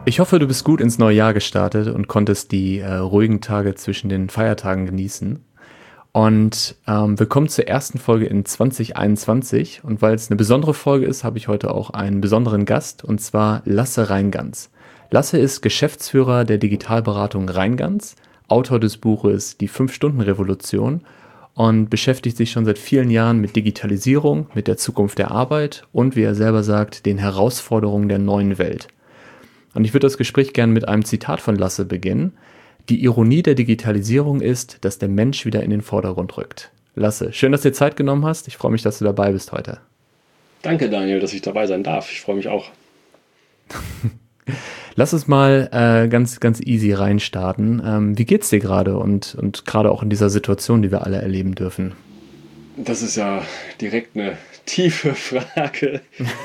Ich hoffe, du bist gut ins neue Jahr gestartet und konntest die ruhigen Tage zwischen den Feiertagen genießen. Und willkommen zur ersten Folge in 2021. Und weil es eine besondere Folge ist, habe ich heute auch einen besonderen Gast, und zwar Lasse Reingans. Lasse ist Geschäftsführer der Digitalberatung Reingans, Autor des Buches Die 5-Stunden-Revolution und beschäftigt sich schon seit vielen Jahren mit Digitalisierung, mit der Zukunft der Arbeit und, wie er selber sagt, den Herausforderungen der neuen Welt. Und ich würde das Gespräch gerne mit einem Zitat von Lasse beginnen. Die Ironie der Digitalisierung ist, dass der Mensch wieder in den Vordergrund rückt. Lasse, schön, dass du dir Zeit genommen hast. Ich freue mich, dass du dabei bist heute. Danke, Daniel, dass ich dabei sein darf. Ich freue mich auch. Lass uns mal ganz easy reinstarten. Wie geht's dir gerade und gerade auch in dieser Situation, die wir alle erleben dürfen? Das ist ja direkt eine tiefe Frage.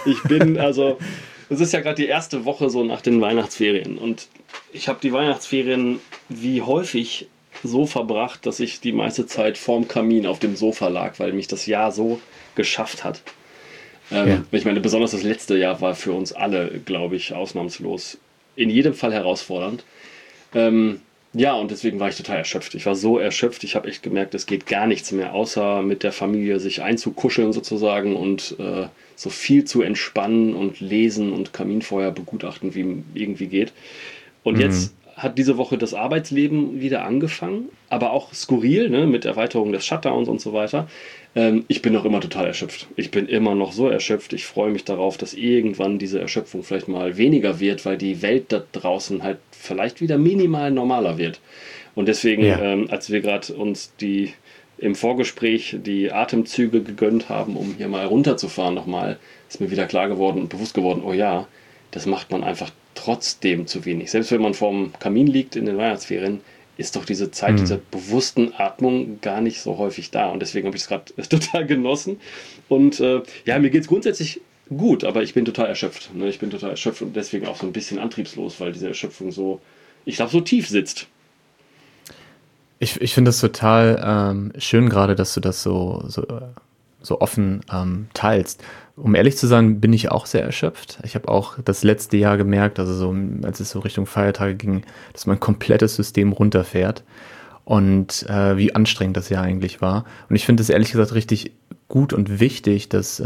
Es ist ja gerade die erste Woche so nach den Weihnachtsferien und ich habe die Weihnachtsferien wie häufig so verbracht, dass ich die meiste Zeit vorm Kamin auf dem Sofa lag, weil mich das Jahr so geschafft hat. Ich meine, besonders das letzte Jahr war für uns alle, glaube ich, ausnahmslos in jedem Fall herausfordernd. Und deswegen war ich total erschöpft. Ich war so erschöpft, ich habe echt gemerkt, es geht gar nichts mehr, außer mit der Familie sich einzukuscheln sozusagen und so viel zu entspannen und lesen und Kaminfeuer begutachten, wie irgendwie geht. Und jetzt hat diese Woche das Arbeitsleben wieder angefangen, aber auch skurril, ne, mit Erweiterung des Shutdowns und so weiter. Ich bin noch immer total erschöpft. Ich bin immer noch so erschöpft. Ich freue mich darauf, dass irgendwann diese Erschöpfung vielleicht mal weniger wird, weil die Welt da draußen halt vielleicht wieder minimal normaler wird. Und deswegen, als wir gerade uns im Vorgespräch die Atemzüge gegönnt haben, um hier mal runterzufahren nochmal, ist mir wieder klar geworden und bewusst geworden, oh ja, das macht man einfach trotzdem zu wenig. Selbst wenn man vorm Kamin liegt in den Weihnachtsferien, ist doch diese Zeit dieser bewussten Atmung gar nicht so häufig da. Und deswegen habe ich es gerade total genossen. Und mir geht es grundsätzlich gut, aber ich bin total erschöpft. Ne? Ich bin total erschöpft und deswegen auch so ein bisschen antriebslos, weil diese Erschöpfung so tief sitzt. Ich finde das total schön gerade, dass du das so offen teilst. Um ehrlich zu sein, bin ich auch sehr erschöpft. Ich habe auch das letzte Jahr gemerkt, also so, als es so Richtung Feiertage ging, dass mein komplettes System runterfährt und wie anstrengend das Jahr eigentlich war. Und ich finde es ehrlich gesagt richtig gut und wichtig, dass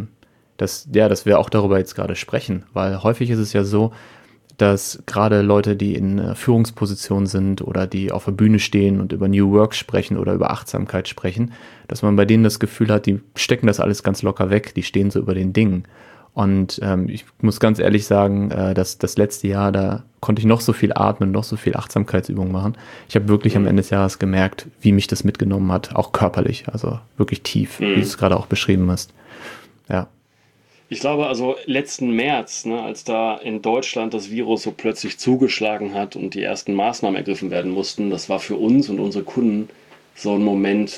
wir auch darüber jetzt gerade sprechen, weil häufig ist es ja so, dass gerade Leute, die in Führungspositionen sind oder die auf der Bühne stehen und über New Work sprechen oder über Achtsamkeit sprechen, dass man bei denen das Gefühl hat, die stecken das alles ganz locker weg, die stehen so über den Dingen. Und ich muss ganz ehrlich sagen, dass das letzte Jahr, da konnte ich noch so viel atmen, noch so viel Achtsamkeitsübungen machen. Ich habe wirklich am Ende des Jahres gemerkt, wie mich das mitgenommen hat, auch körperlich, also wirklich tief, wie du es gerade auch beschrieben hast. Ja. Ich glaube, also letzten März, ne, als da in Deutschland das Virus so plötzlich zugeschlagen hat und die ersten Maßnahmen ergriffen werden mussten, das war für uns und unsere Kunden so ein Moment,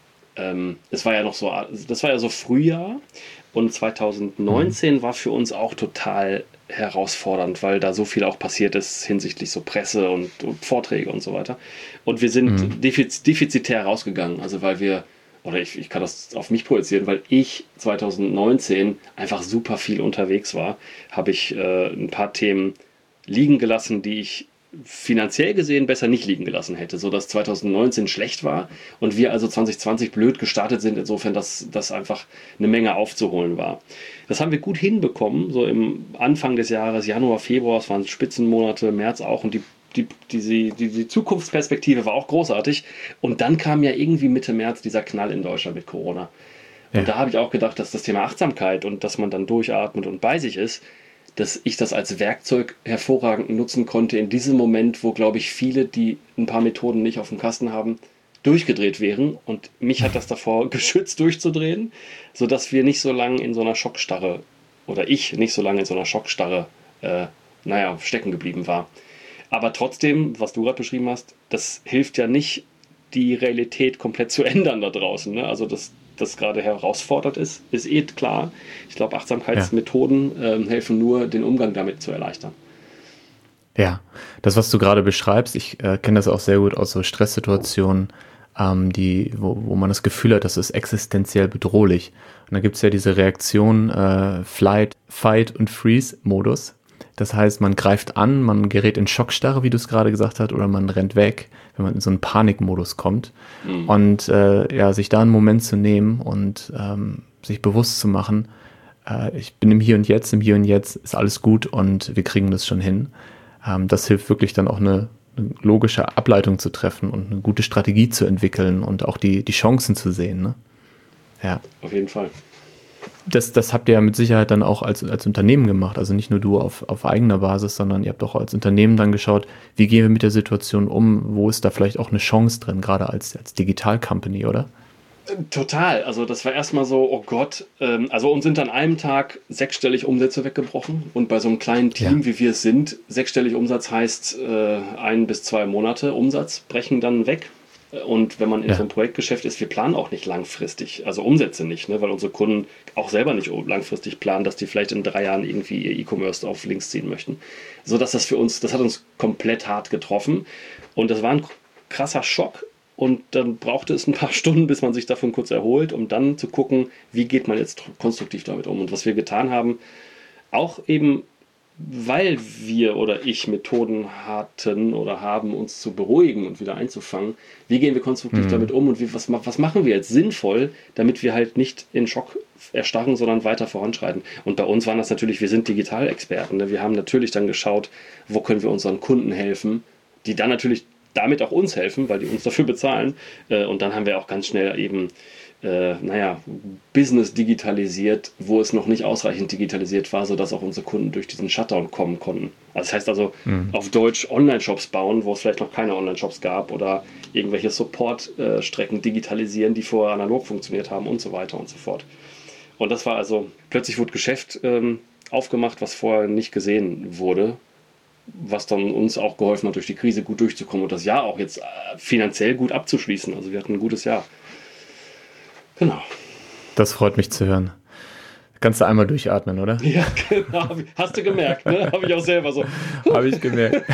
das war ja so Frühjahr und 2019 war für uns auch total herausfordernd, weil da so viel auch passiert ist hinsichtlich so Presse und Vorträge und so weiter. Und wir sind defizitär rausgegangen, also weil wir ich kann das auf mich projizieren, weil ich 2019 einfach super viel unterwegs war, habe ich ein paar Themen liegen gelassen, die ich finanziell gesehen besser nicht liegen gelassen hätte, sodass 2019 schlecht war und wir also 2020 blöd gestartet sind, insofern, dass das einfach eine Menge aufzuholen war. Das haben wir gut hinbekommen, so im Anfang des Jahres, Januar, Februar, es waren Spitzenmonate, März auch, und die Zukunftsperspektive war auch großartig. Und dann kam ja irgendwie Mitte März dieser Knall in Deutschland mit Corona. Und da habe ich auch gedacht, dass das Thema Achtsamkeit und dass man dann durchatmet und bei sich ist, dass ich das als Werkzeug hervorragend nutzen konnte in diesem Moment, wo, glaube ich, viele, die ein paar Methoden nicht auf dem Kasten haben, durchgedreht wären. Und mich hat das davor geschützt, durchzudrehen, sodass wir nicht so lange in so einer Schockstarre, oder ich nicht so lange in so einer Schockstarre, stecken geblieben war. Aber trotzdem, was du gerade beschrieben hast, das hilft ja nicht, die Realität komplett zu ändern da draußen. Ne? Also dass das gerade herausfordert ist klar. Ich glaube, Achtsamkeitsmethoden helfen nur, den Umgang damit zu erleichtern. Ja, das, was du gerade beschreibst, ich kenne das auch sehr gut aus so Stresssituationen, wo man das Gefühl hat, das ist existenziell bedrohlich. Und da gibt es ja diese Reaktion Flight, Fight und Freeze-Modus. Das heißt, man greift an, man gerät in Schockstarre, wie du es gerade gesagt hast, oder man rennt weg, wenn man in so einen Panikmodus kommt. Und sich da einen Moment zu nehmen und sich bewusst zu machen, ich bin im Hier und Jetzt ist alles gut und wir kriegen das schon hin. Das hilft wirklich dann auch eine logische Ableitung zu treffen und eine gute Strategie zu entwickeln und auch die Chancen zu sehen. Ne? Ja. Auf jeden Fall. Das habt ihr ja mit Sicherheit dann auch als Unternehmen gemacht, also nicht nur du auf eigener Basis, sondern ihr habt auch als Unternehmen dann geschaut, wie gehen wir mit der Situation um, wo ist da vielleicht auch eine Chance drin, gerade als Digital-Company, oder? Total, also das war erstmal so, oh Gott, also uns sind an einem Tag sechsstellig Umsätze weggebrochen und bei so einem kleinen Team, wie wir es sind, sechsstellig Umsatz heißt 1 bis 2 Monate Umsatz brechen dann weg. Und wenn man in so einem Projektgeschäft ist, wir planen auch nicht langfristig, also Umsätze nicht, ne, weil unsere Kunden auch selber nicht langfristig planen, dass die vielleicht in 3 Jahren irgendwie ihr E-Commerce auf links ziehen möchten. So dass das für uns, das hat uns komplett hart getroffen und das war ein krasser Schock und dann brauchte es ein paar Stunden, bis man sich davon kurz erholt, um dann zu gucken, wie geht man jetzt konstruktiv damit um. Und was wir getan haben, auch eben weil wir oder ich Methoden hatten oder haben, uns zu beruhigen und wieder einzufangen, wie gehen wir konstruktiv damit um und was machen wir jetzt sinnvoll, damit wir halt nicht in Schock erstarren, sondern weiter voranschreiten. Und bei uns waren das natürlich, wir sind Digitalexperten, ne? Wir haben natürlich dann geschaut, wo können wir unseren Kunden helfen, die dann natürlich damit auch uns helfen, weil die uns dafür bezahlen. Und dann haben wir auch ganz schnell eben Business digitalisiert, wo es noch nicht ausreichend digitalisiert war, sodass auch unsere Kunden durch diesen Shutdown kommen konnten. Also das heißt also auf Deutsch Online-Shops bauen, wo es vielleicht noch keine Online-Shops gab oder irgendwelche Support-Strecken digitalisieren, die vorher analog funktioniert haben und so weiter und so fort. Und das war also, plötzlich wurde Geschäft aufgemacht, was vorher nicht gesehen wurde, was dann uns auch geholfen hat, durch die Krise gut durchzukommen und das Jahr auch jetzt finanziell gut abzuschließen. Also wir hatten ein gutes Jahr. Genau. Das freut mich zu hören. Kannst du einmal durchatmen, oder? Ja, genau. Hast du gemerkt, ne? Habe ich auch selber so. Habe ich gemerkt.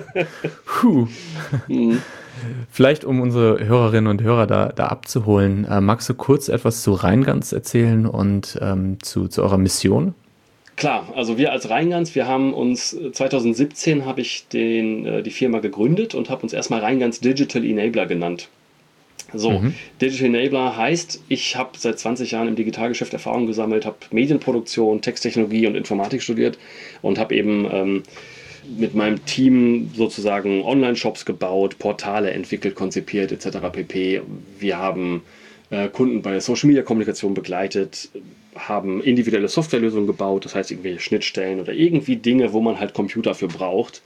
Vielleicht, um unsere Hörerinnen und Hörer da abzuholen, magst du kurz etwas zu Reingans erzählen und zu eurer Mission? Klar, also wir als Reingans, wir haben uns 2017 habe ich die Firma gegründet und habe uns erstmal Reingans Digital Enabler genannt. So, Digital Enabler heißt, ich habe seit 20 Jahren im Digitalgeschäft Erfahrung gesammelt, habe Medienproduktion, Texttechnologie und Informatik studiert und habe eben mit meinem Team sozusagen Online-Shops gebaut, Portale entwickelt, konzipiert etc. pp. Wir haben Kunden bei Social-Media-Kommunikation begleitet, haben individuelle Softwarelösungen gebaut, das heißt irgendwelche Schnittstellen oder irgendwie Dinge, wo man halt Computer für braucht,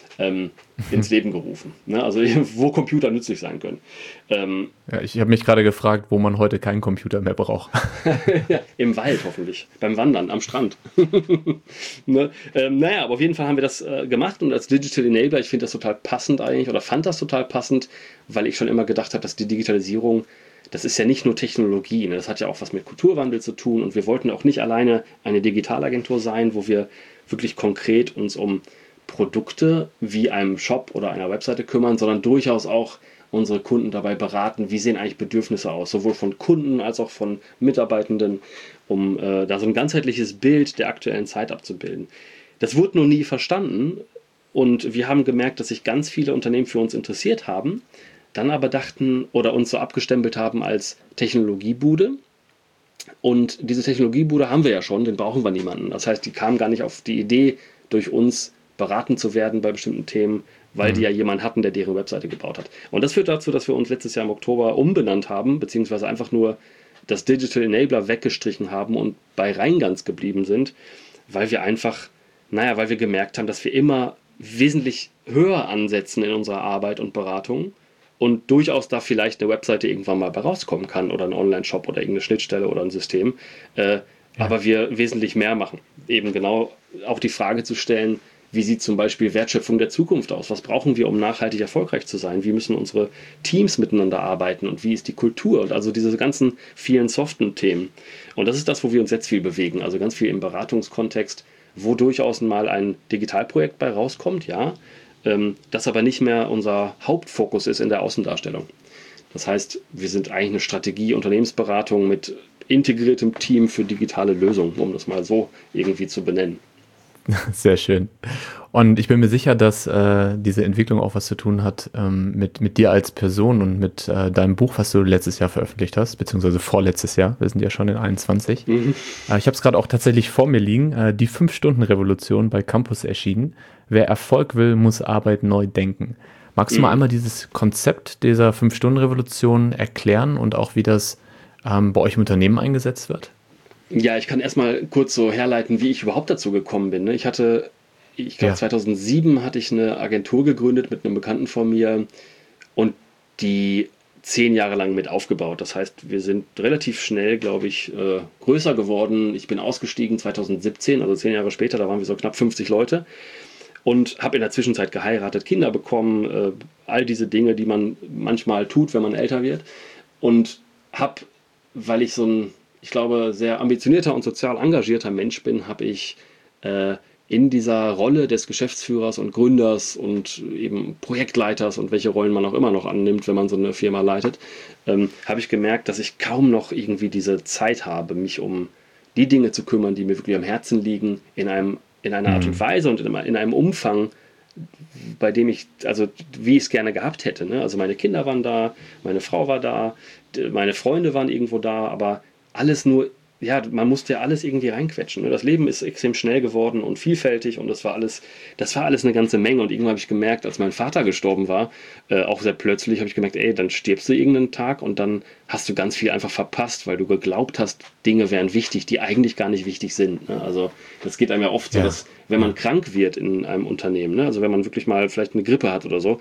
ins Leben gerufen. Ne? Also wo Computer nützlich sein können. Ich habe mich gerade gefragt, wo man heute keinen Computer mehr braucht. Ja, im Wald hoffentlich, beim Wandern, am Strand. Ne? Aber auf jeden Fall haben wir das gemacht und als Digital Enabler, ich finde das total passend eigentlich oder fand das total passend, weil ich schon immer gedacht habe, dass die Digitalisierung, das ist ja nicht nur Technologie, ne? Das hat ja auch was mit Kulturwandel zu tun und wir wollten auch nicht alleine eine Digitalagentur sein, wo wir wirklich konkret uns um Produkte wie einem Shop oder einer Webseite kümmern, sondern durchaus auch unsere Kunden dabei beraten, wie sehen eigentlich Bedürfnisse aus, sowohl von Kunden als auch von Mitarbeitenden, um da so ein ganzheitliches Bild der aktuellen Zeit abzubilden. Das wurde noch nie verstanden und wir haben gemerkt, dass sich ganz viele Unternehmen für uns interessiert haben, dann aber dachten oder uns so abgestempelt haben als Technologiebude. Und diese Technologiebude haben wir ja schon, den brauchen wir niemanden. Das heißt, die kamen gar nicht auf die Idee, durch uns beraten zu werden bei bestimmten Themen, weil die ja jemanden hatten, der deren Webseite gebaut hat. Und das führt dazu, dass wir uns letztes Jahr im Oktober umbenannt haben, beziehungsweise einfach nur das Digital Enabler weggestrichen haben und bei Reingans geblieben sind, weil wir einfach, weil wir gemerkt haben, dass wir immer wesentlich höher ansetzen in unserer Arbeit und Beratung und durchaus da vielleicht eine Webseite irgendwann mal bei rauskommen kann oder ein Online-Shop oder irgendeine Schnittstelle oder ein System, aber wir wesentlich mehr machen. Eben genau auch die Frage zu stellen, wie sieht zum Beispiel Wertschöpfung der Zukunft aus? Was brauchen wir, um nachhaltig erfolgreich zu sein? Wie müssen unsere Teams miteinander arbeiten? Und wie ist die Kultur? Und also diese ganzen vielen soften Themen. Und das ist das, wo wir uns jetzt viel bewegen. Also ganz viel im Beratungskontext, wo durchaus mal ein Digitalprojekt bei rauskommt, ja, das aber nicht mehr unser Hauptfokus ist in der Außendarstellung. Das heißt, wir sind eigentlich eine Strategie, Unternehmensberatung mit integriertem Team für digitale Lösungen, um das mal so irgendwie zu benennen. Sehr schön. Und ich bin mir sicher, dass diese Entwicklung auch was zu tun hat mit dir als Person und mit deinem Buch, was du letztes Jahr veröffentlicht hast, beziehungsweise vorletztes Jahr. Wir sind ja schon in 21. Mhm. Ich habe es gerade auch tatsächlich vor mir liegen. Die 5-Stunden-Revolution bei Campus erschienen. Wer Erfolg will, muss Arbeit neu denken. Magst du mal Mhm. einmal dieses Konzept dieser 5-Stunden-Revolution erklären und auch wie das bei euch im Unternehmen eingesetzt wird? Ja, ich kann erstmal kurz so herleiten, wie ich überhaupt dazu gekommen bin. Ne? Ich glaube Ja. 2007 hatte ich eine Agentur gegründet mit einem Bekannten von mir und die 10 Jahre lang mit aufgebaut. Das heißt, wir sind relativ schnell, glaube ich, größer geworden. Ich bin ausgestiegen 2017, also 10 Jahre später, da waren wir so knapp 50 Leute und habe in der Zwischenzeit geheiratet, Kinder bekommen, all diese Dinge, die man manchmal tut, wenn man älter wird. Und habe, weil ich so ein, ich glaube, sehr ambitionierter und sozial engagierter Mensch bin, habe ich in dieser Rolle des Geschäftsführers und Gründers und eben Projektleiters und welche Rollen man auch immer noch annimmt, wenn man so eine Firma leitet, habe ich gemerkt, dass ich kaum noch irgendwie diese Zeit habe, mich um die Dinge zu kümmern, die mir wirklich am Herzen liegen, in einer Art und Mhm. Weise und in einem Umfang, bei dem ich, also wie ich es gerne gehabt hätte. Ne? Also meine Kinder waren da, meine Frau war da, meine Freunde waren irgendwo da, aber alles nur, ja, man musste ja alles irgendwie reinquetschen. Ne? Das Leben ist extrem schnell geworden und vielfältig und das war alles eine ganze Menge. Und irgendwann habe ich gemerkt, als mein Vater gestorben war, auch sehr plötzlich, habe ich gemerkt, ey, dann stirbst du irgendeinen Tag und dann hast du ganz viel einfach verpasst, weil du geglaubt hast, Dinge wären wichtig, die eigentlich gar nicht wichtig sind. Ne? Also das geht einem ja oft so, Ja. dass wenn man krank wird in einem Unternehmen, ne? Also wenn man wirklich mal vielleicht eine Grippe hat oder so,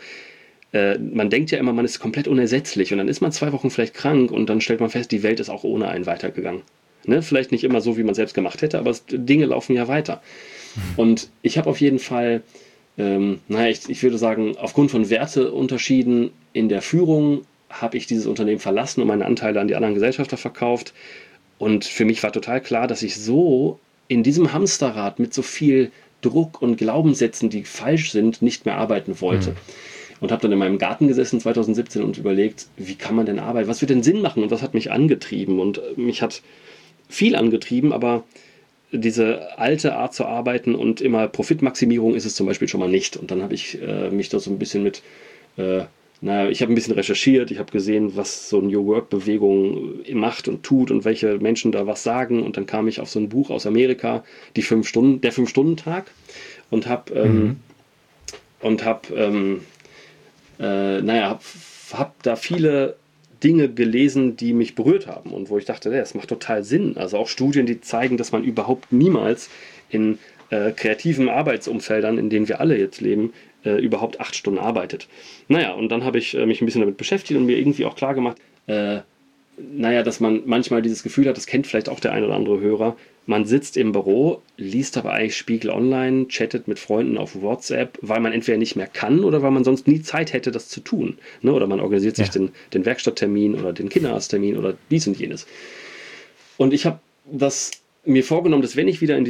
man denkt ja immer, man ist komplett unersetzlich und dann ist man 2 Wochen vielleicht krank und dann stellt man fest, die Welt ist auch ohne einen weitergegangen. Ne? Vielleicht nicht immer so, wie man selbst gemacht hätte, aber Dinge laufen ja weiter. Und ich habe auf jeden Fall, naja, ich würde sagen, aufgrund von Werteunterschieden in der Führung habe ich dieses Unternehmen verlassen und meine Anteile an die anderen Gesellschafter verkauft. Und für mich war total klar, dass ich so in diesem Hamsterrad mit so viel Druck und Glaubenssätzen, die falsch sind, nicht mehr arbeiten wollte. Mhm. Und habe dann in meinem Garten gesessen 2017 und überlegt, wie kann man denn arbeiten? Was wird denn Sinn machen? Und was hat mich angetrieben? Und mich hat viel angetrieben, aber diese alte Art zu arbeiten und immer Profitmaximierung ist es zum Beispiel schon mal nicht. Und dann habe ich mich da so ein bisschen mit, naja, ich habe ein bisschen recherchiert, ich habe gesehen, was so eine New Work-Bewegung macht und tut und welche Menschen da was sagen. Und dann kam ich auf so ein Buch aus Amerika, der 5-Stunden-Tag, und habe Mhm. und hab, naja, hab da viele Dinge gelesen, die mich berührt haben und wo ich dachte, ja, das macht total Sinn. Also auch Studien, die zeigen, dass man überhaupt niemals in kreativen Arbeitsumfeldern, in denen wir alle jetzt leben, überhaupt 8 Stunden arbeitet. Naja, und dann habe ich mich ein bisschen damit beschäftigt und mir irgendwie auch klar gemacht, naja, dass man manchmal dieses Gefühl hat, das kennt vielleicht auch der ein oder andere Hörer, man sitzt im Büro, liest aber eigentlich Spiegel Online, chattet mit Freunden auf WhatsApp, weil man entweder nicht mehr kann oder weil man sonst nie Zeit hätte, das zu tun. Ne? Oder man organisiert sich Ja. den Werkstatttermin oder den Kinderarzttermin oder dies und jenes. Und ich habe das mir vorgenommen, dass wenn ich wieder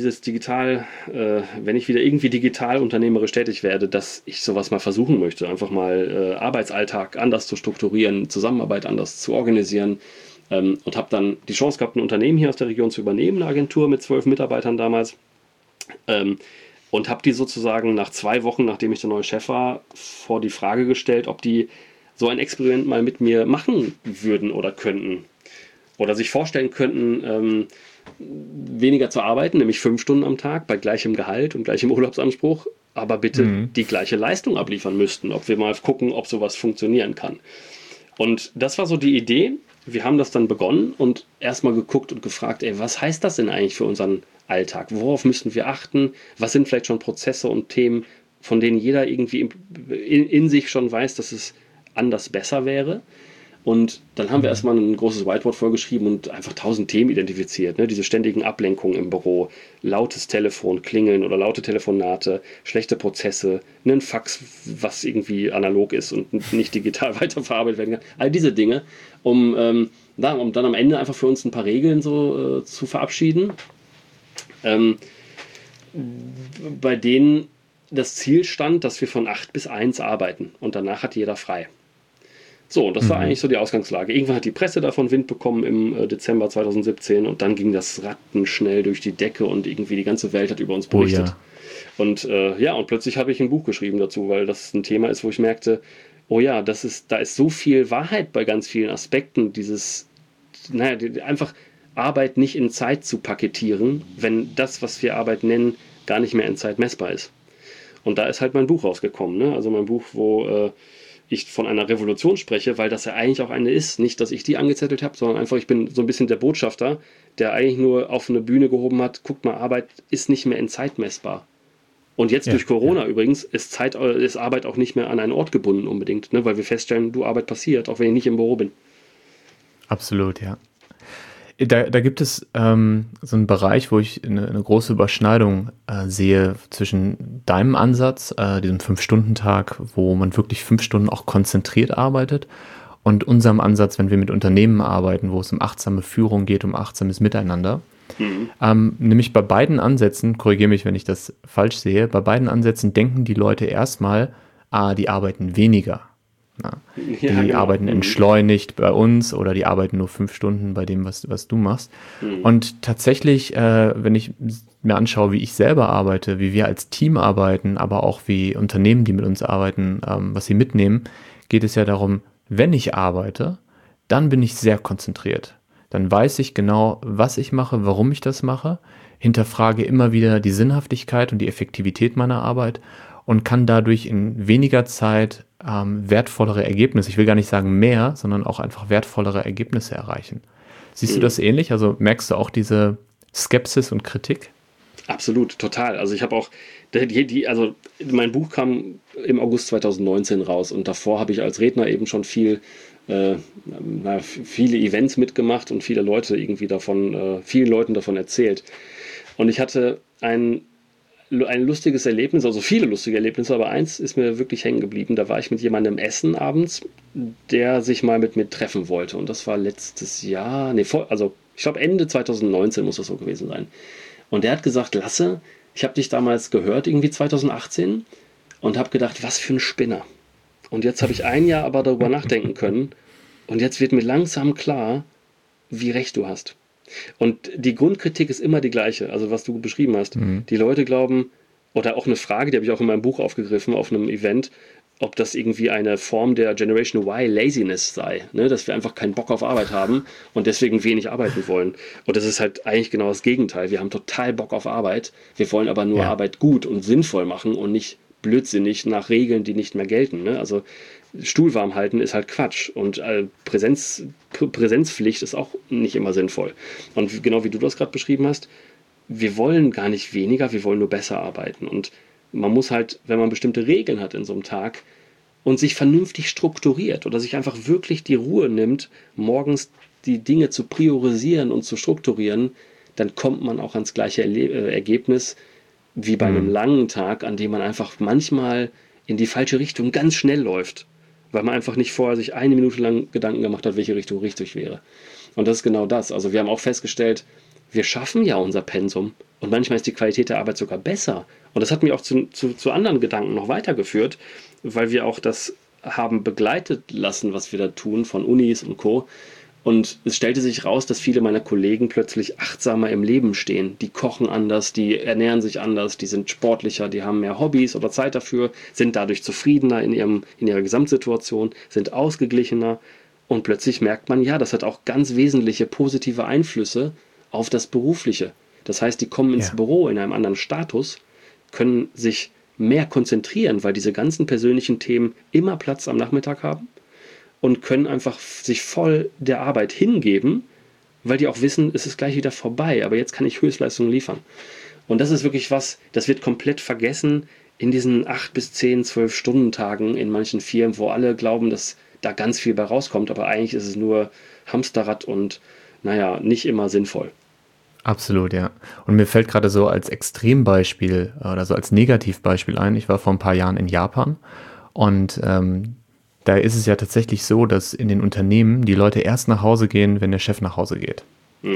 wenn ich wieder irgendwie digital unternehmerisch tätig werde, dass ich sowas mal versuchen möchte. Einfach mal Arbeitsalltag anders zu strukturieren, Zusammenarbeit anders zu organisieren. Und habe dann die Chance gehabt, ein Unternehmen hier aus der Region zu übernehmen, eine Agentur mit 12 Mitarbeitern damals. Ähm, und habe die sozusagen nach 2 Wochen, nachdem ich der neue Chef war, vor die Frage gestellt, ob die so ein Experiment mal mit mir machen würden oder könnten. Oder sich vorstellen könnten, weniger zu arbeiten, nämlich 5 Stunden am Tag bei gleichem Gehalt und gleichem Urlaubsanspruch, aber bitte Mhm. die gleiche Leistung abliefern müssten, ob wir mal gucken, ob sowas funktionieren kann. Und das war so die Idee. Wir haben das dann begonnen und erstmal geguckt und gefragt, ey, was heißt das denn eigentlich für unseren Alltag? Worauf müssen wir achten? Was sind vielleicht schon Prozesse und Themen, von denen jeder irgendwie in sich schon weiß, dass es anders besser wäre? Und dann haben wir Mhm. erstmal ein großes Whiteboard vorgeschrieben und einfach 1000 Themen identifiziert. Ne? Diese ständigen Ablenkungen im Büro, lautes Telefon, Klingeln oder laute Telefonate, schlechte Prozesse, ein Fax, was irgendwie analog ist und nicht digital weiterverarbeitet werden kann. All diese Dinge, um dann am Ende einfach für uns ein paar Regeln so zu verabschieden, ähm, bei denen das Ziel stand, dass wir von 8 bis 1 arbeiten und danach hat jeder frei. So, und das war eigentlich so die Ausgangslage. Irgendwann hat die Presse davon Wind bekommen im Dezember 2017 und dann ging das rattenschnell durch die Decke und irgendwie die ganze Welt hat über uns berichtet. Und und plötzlich habe ich ein Buch geschrieben dazu, weil das ein Thema ist, wo ich merkte, oh ja, da ist so viel Wahrheit bei ganz vielen Aspekten, einfach Arbeit nicht in Zeit zu paketieren, wenn das, was wir Arbeit nennen, gar nicht mehr in Zeit messbar ist. Und da ist halt mein Buch rausgekommen, ne? Also mein Buch, wo ich von einer Revolution spreche, weil das ja eigentlich auch eine ist. Nicht, dass ich die angezettelt habe, sondern einfach, ich bin so ein bisschen der Botschafter, der eigentlich nur auf eine Bühne gehoben hat, guckt mal, Arbeit ist nicht mehr in Zeit messbar. Und jetzt durch Corona übrigens ist Arbeit auch nicht mehr an einen Ort gebunden unbedingt, ne? Weil wir feststellen, Arbeit passiert, auch wenn ich nicht im Büro bin. Absolut, ja. Da gibt es so einen Bereich, wo ich eine große Überschneidung sehe zwischen deinem Ansatz, diesem 5-Stunden-Tag, wo man wirklich 5 Stunden auch konzentriert arbeitet, und unserem Ansatz, wenn wir mit Unternehmen arbeiten, wo es um achtsame Führung geht, um achtsames Miteinander. Nämlich bei beiden Ansätzen, korrigiere mich, wenn ich das falsch sehe, bei beiden Ansätzen denken die Leute erstmal, die arbeiten weniger. Die arbeiten entschleunigt bei uns oder die arbeiten nur 5 Stunden bei dem, was du machst. Und tatsächlich, wenn ich mir anschaue, wie ich selber arbeite, wie wir als Team arbeiten, aber auch wie Unternehmen, die mit uns arbeiten, was sie mitnehmen, geht es ja darum, wenn ich arbeite, dann bin ich sehr konzentriert. Dann weiß ich genau, was ich mache, warum ich das mache, hinterfrage immer wieder die Sinnhaftigkeit und die Effektivität meiner Arbeit und kann dadurch in weniger Zeit wertvollere Ergebnisse, ich will gar nicht sagen mehr, sondern auch einfach wertvollere Ergebnisse erreichen. Siehst du das ähnlich? Also merkst du auch diese Skepsis und Kritik? Absolut, total. Also ich habe auch, mein Buch kam im August 2019 raus und davor habe ich als Redner eben schon viele Events mitgemacht und vielen Leuten davon erzählt. Und ich hatte ein lustiges Erlebnis, also viele lustige Erlebnisse, aber eins ist mir wirklich hängen geblieben. Da war ich mit jemandem essen abends, der sich mal mit mir treffen wollte. Und das war letztes Jahr, ich glaube Ende 2019 muss das so gewesen sein. Und der hat gesagt, Lasse, ich habe dich damals gehört, irgendwie 2018, und habe gedacht, was für ein Spinner. Und jetzt habe ich ein Jahr aber darüber nachdenken können und jetzt wird mir langsam klar, wie recht du hast. Und die Grundkritik ist immer die gleiche, also was du beschrieben hast. Die Leute glauben, oder auch eine Frage, die habe ich auch in meinem Buch aufgegriffen, auf einem Event, ob das irgendwie eine Form der Generation Y Laziness sei, ne? Dass wir einfach keinen Bock auf Arbeit haben und deswegen wenig arbeiten wollen. Und das ist halt eigentlich genau das Gegenteil. Wir haben total Bock auf Arbeit, wir wollen aber nur Arbeit gut und sinnvoll machen und nicht blödsinnig nach Regeln, die nicht mehr gelten. Ne? Also Stuhl warm halten ist halt Quatsch und Präsenzpflicht ist auch nicht immer sinnvoll. Und genau wie du das gerade beschrieben hast, wir wollen gar nicht weniger, wir wollen nur besser arbeiten. Und man muss halt, wenn man bestimmte Regeln hat in so einem Tag und sich vernünftig strukturiert oder sich einfach wirklich die Ruhe nimmt, morgens die Dinge zu priorisieren und zu strukturieren, dann kommt man auch ans gleiche Ergebnis wie bei einem langen Tag, an dem man einfach manchmal in die falsche Richtung ganz schnell läuft, weil man einfach nicht vorher sich 1 Minute lang Gedanken gemacht hat, welche Richtung richtig wäre. Und das ist genau das. Also wir haben auch festgestellt, wir schaffen ja unser Pensum und manchmal ist die Qualität der Arbeit sogar besser. Und das hat mich auch zu anderen Gedanken noch weitergeführt, weil wir auch das haben begleitet lassen, was wir da tun von Unis und Co. Und es stellte sich raus, dass viele meiner Kollegen plötzlich achtsamer im Leben stehen. Die kochen anders, die ernähren sich anders, die sind sportlicher, die haben mehr Hobbys oder Zeit dafür, sind dadurch zufriedener in ihrer Gesamtsituation, sind ausgeglichener. Und plötzlich merkt man, ja, das hat auch ganz wesentliche positive Einflüsse auf das Berufliche. Das heißt, die kommen ins Büro in einem anderen Status, können sich mehr konzentrieren, weil diese ganzen persönlichen Themen immer Platz am Nachmittag haben. Und können einfach sich voll der Arbeit hingeben, weil die auch wissen, es ist gleich wieder vorbei, aber jetzt kann ich Höchstleistungen liefern. Und das ist wirklich was, das wird komplett vergessen in diesen 8 bis 10, 12 Stunden-Tagen in manchen Firmen, wo alle glauben, dass da ganz viel bei rauskommt, aber eigentlich ist es nur Hamsterrad und, nicht immer sinnvoll. Absolut, ja. Und mir fällt gerade so als Extrembeispiel oder so als Negativbeispiel ein, ich war vor ein paar Jahren in Japan und da ist es ja tatsächlich so, dass in den Unternehmen die Leute erst nach Hause gehen, wenn der Chef nach Hause geht.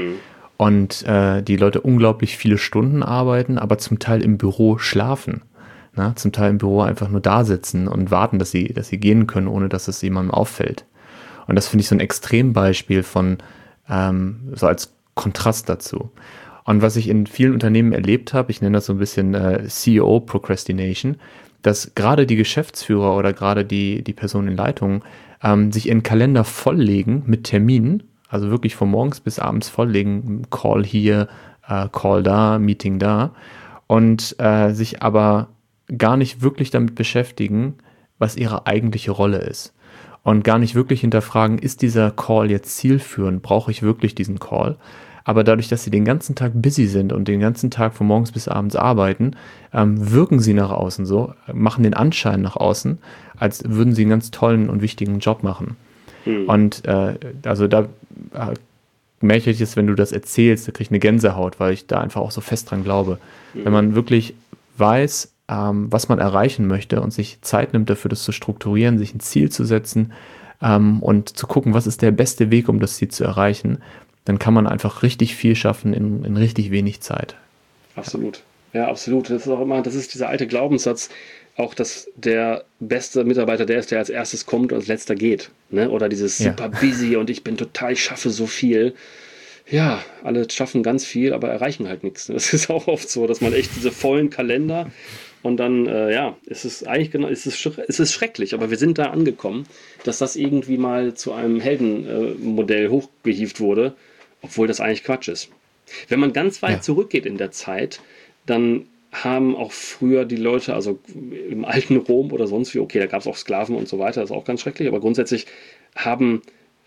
Und die Leute unglaublich viele Stunden arbeiten, aber zum Teil im Büro schlafen. Zum Teil im Büro einfach nur da sitzen und warten, dass sie gehen können, ohne dass es jemandem auffällt. Und das finde ich so ein Extrembeispiel von, so als Kontrast dazu. Und was ich in vielen Unternehmen erlebt habe, ich nenne das so ein bisschen CEO-Procrastination, dass gerade die Geschäftsführer oder gerade die Personen in Leitung sich ihren Kalender volllegen mit Terminen, also wirklich von morgens bis abends volllegen, Call hier, Call da, Meeting da, und sich aber gar nicht wirklich damit beschäftigen, was ihre eigentliche Rolle ist. Und gar nicht wirklich hinterfragen, ist dieser Call jetzt zielführend, brauche ich wirklich diesen Call? Aber dadurch, dass sie den ganzen Tag busy sind und den ganzen Tag von morgens bis abends arbeiten, wirken sie nach außen so, machen den Anschein nach außen, als würden sie einen ganz tollen und wichtigen Job machen. Und also da merke ich jetzt, wenn du das erzählst, da kriege ich eine Gänsehaut, weil ich da einfach auch so fest dran glaube. Wenn man wirklich weiß, was man erreichen möchte und sich Zeit nimmt dafür, das zu strukturieren, sich ein Ziel zu setzen und zu gucken, was ist der beste Weg, um das Ziel zu erreichen, dann kann man einfach richtig viel schaffen in richtig wenig Zeit. Absolut. Ja, absolut. Das ist auch immer, das ist dieser alte Glaubenssatz, auch, dass der beste Mitarbeiter der ist, der als erstes kommt und als letzter geht. Ne? Oder dieses super busy und ich schaffe so viel. Ja, alle schaffen ganz viel, aber erreichen halt nichts. Das ist auch oft so, dass man echt diese vollen Kalender und dann, es ist eigentlich genau, es ist schrecklich, aber wir sind da angekommen, dass das irgendwie mal zu einem Heldenmodell hochgehievt wurde, obwohl das eigentlich Quatsch ist. Wenn man ganz weit zurückgeht in der Zeit, dann haben auch früher die Leute, also im alten Rom oder sonst wie, okay, da gab es auch Sklaven und so weiter, das ist auch ganz schrecklich, aber grundsätzlich haben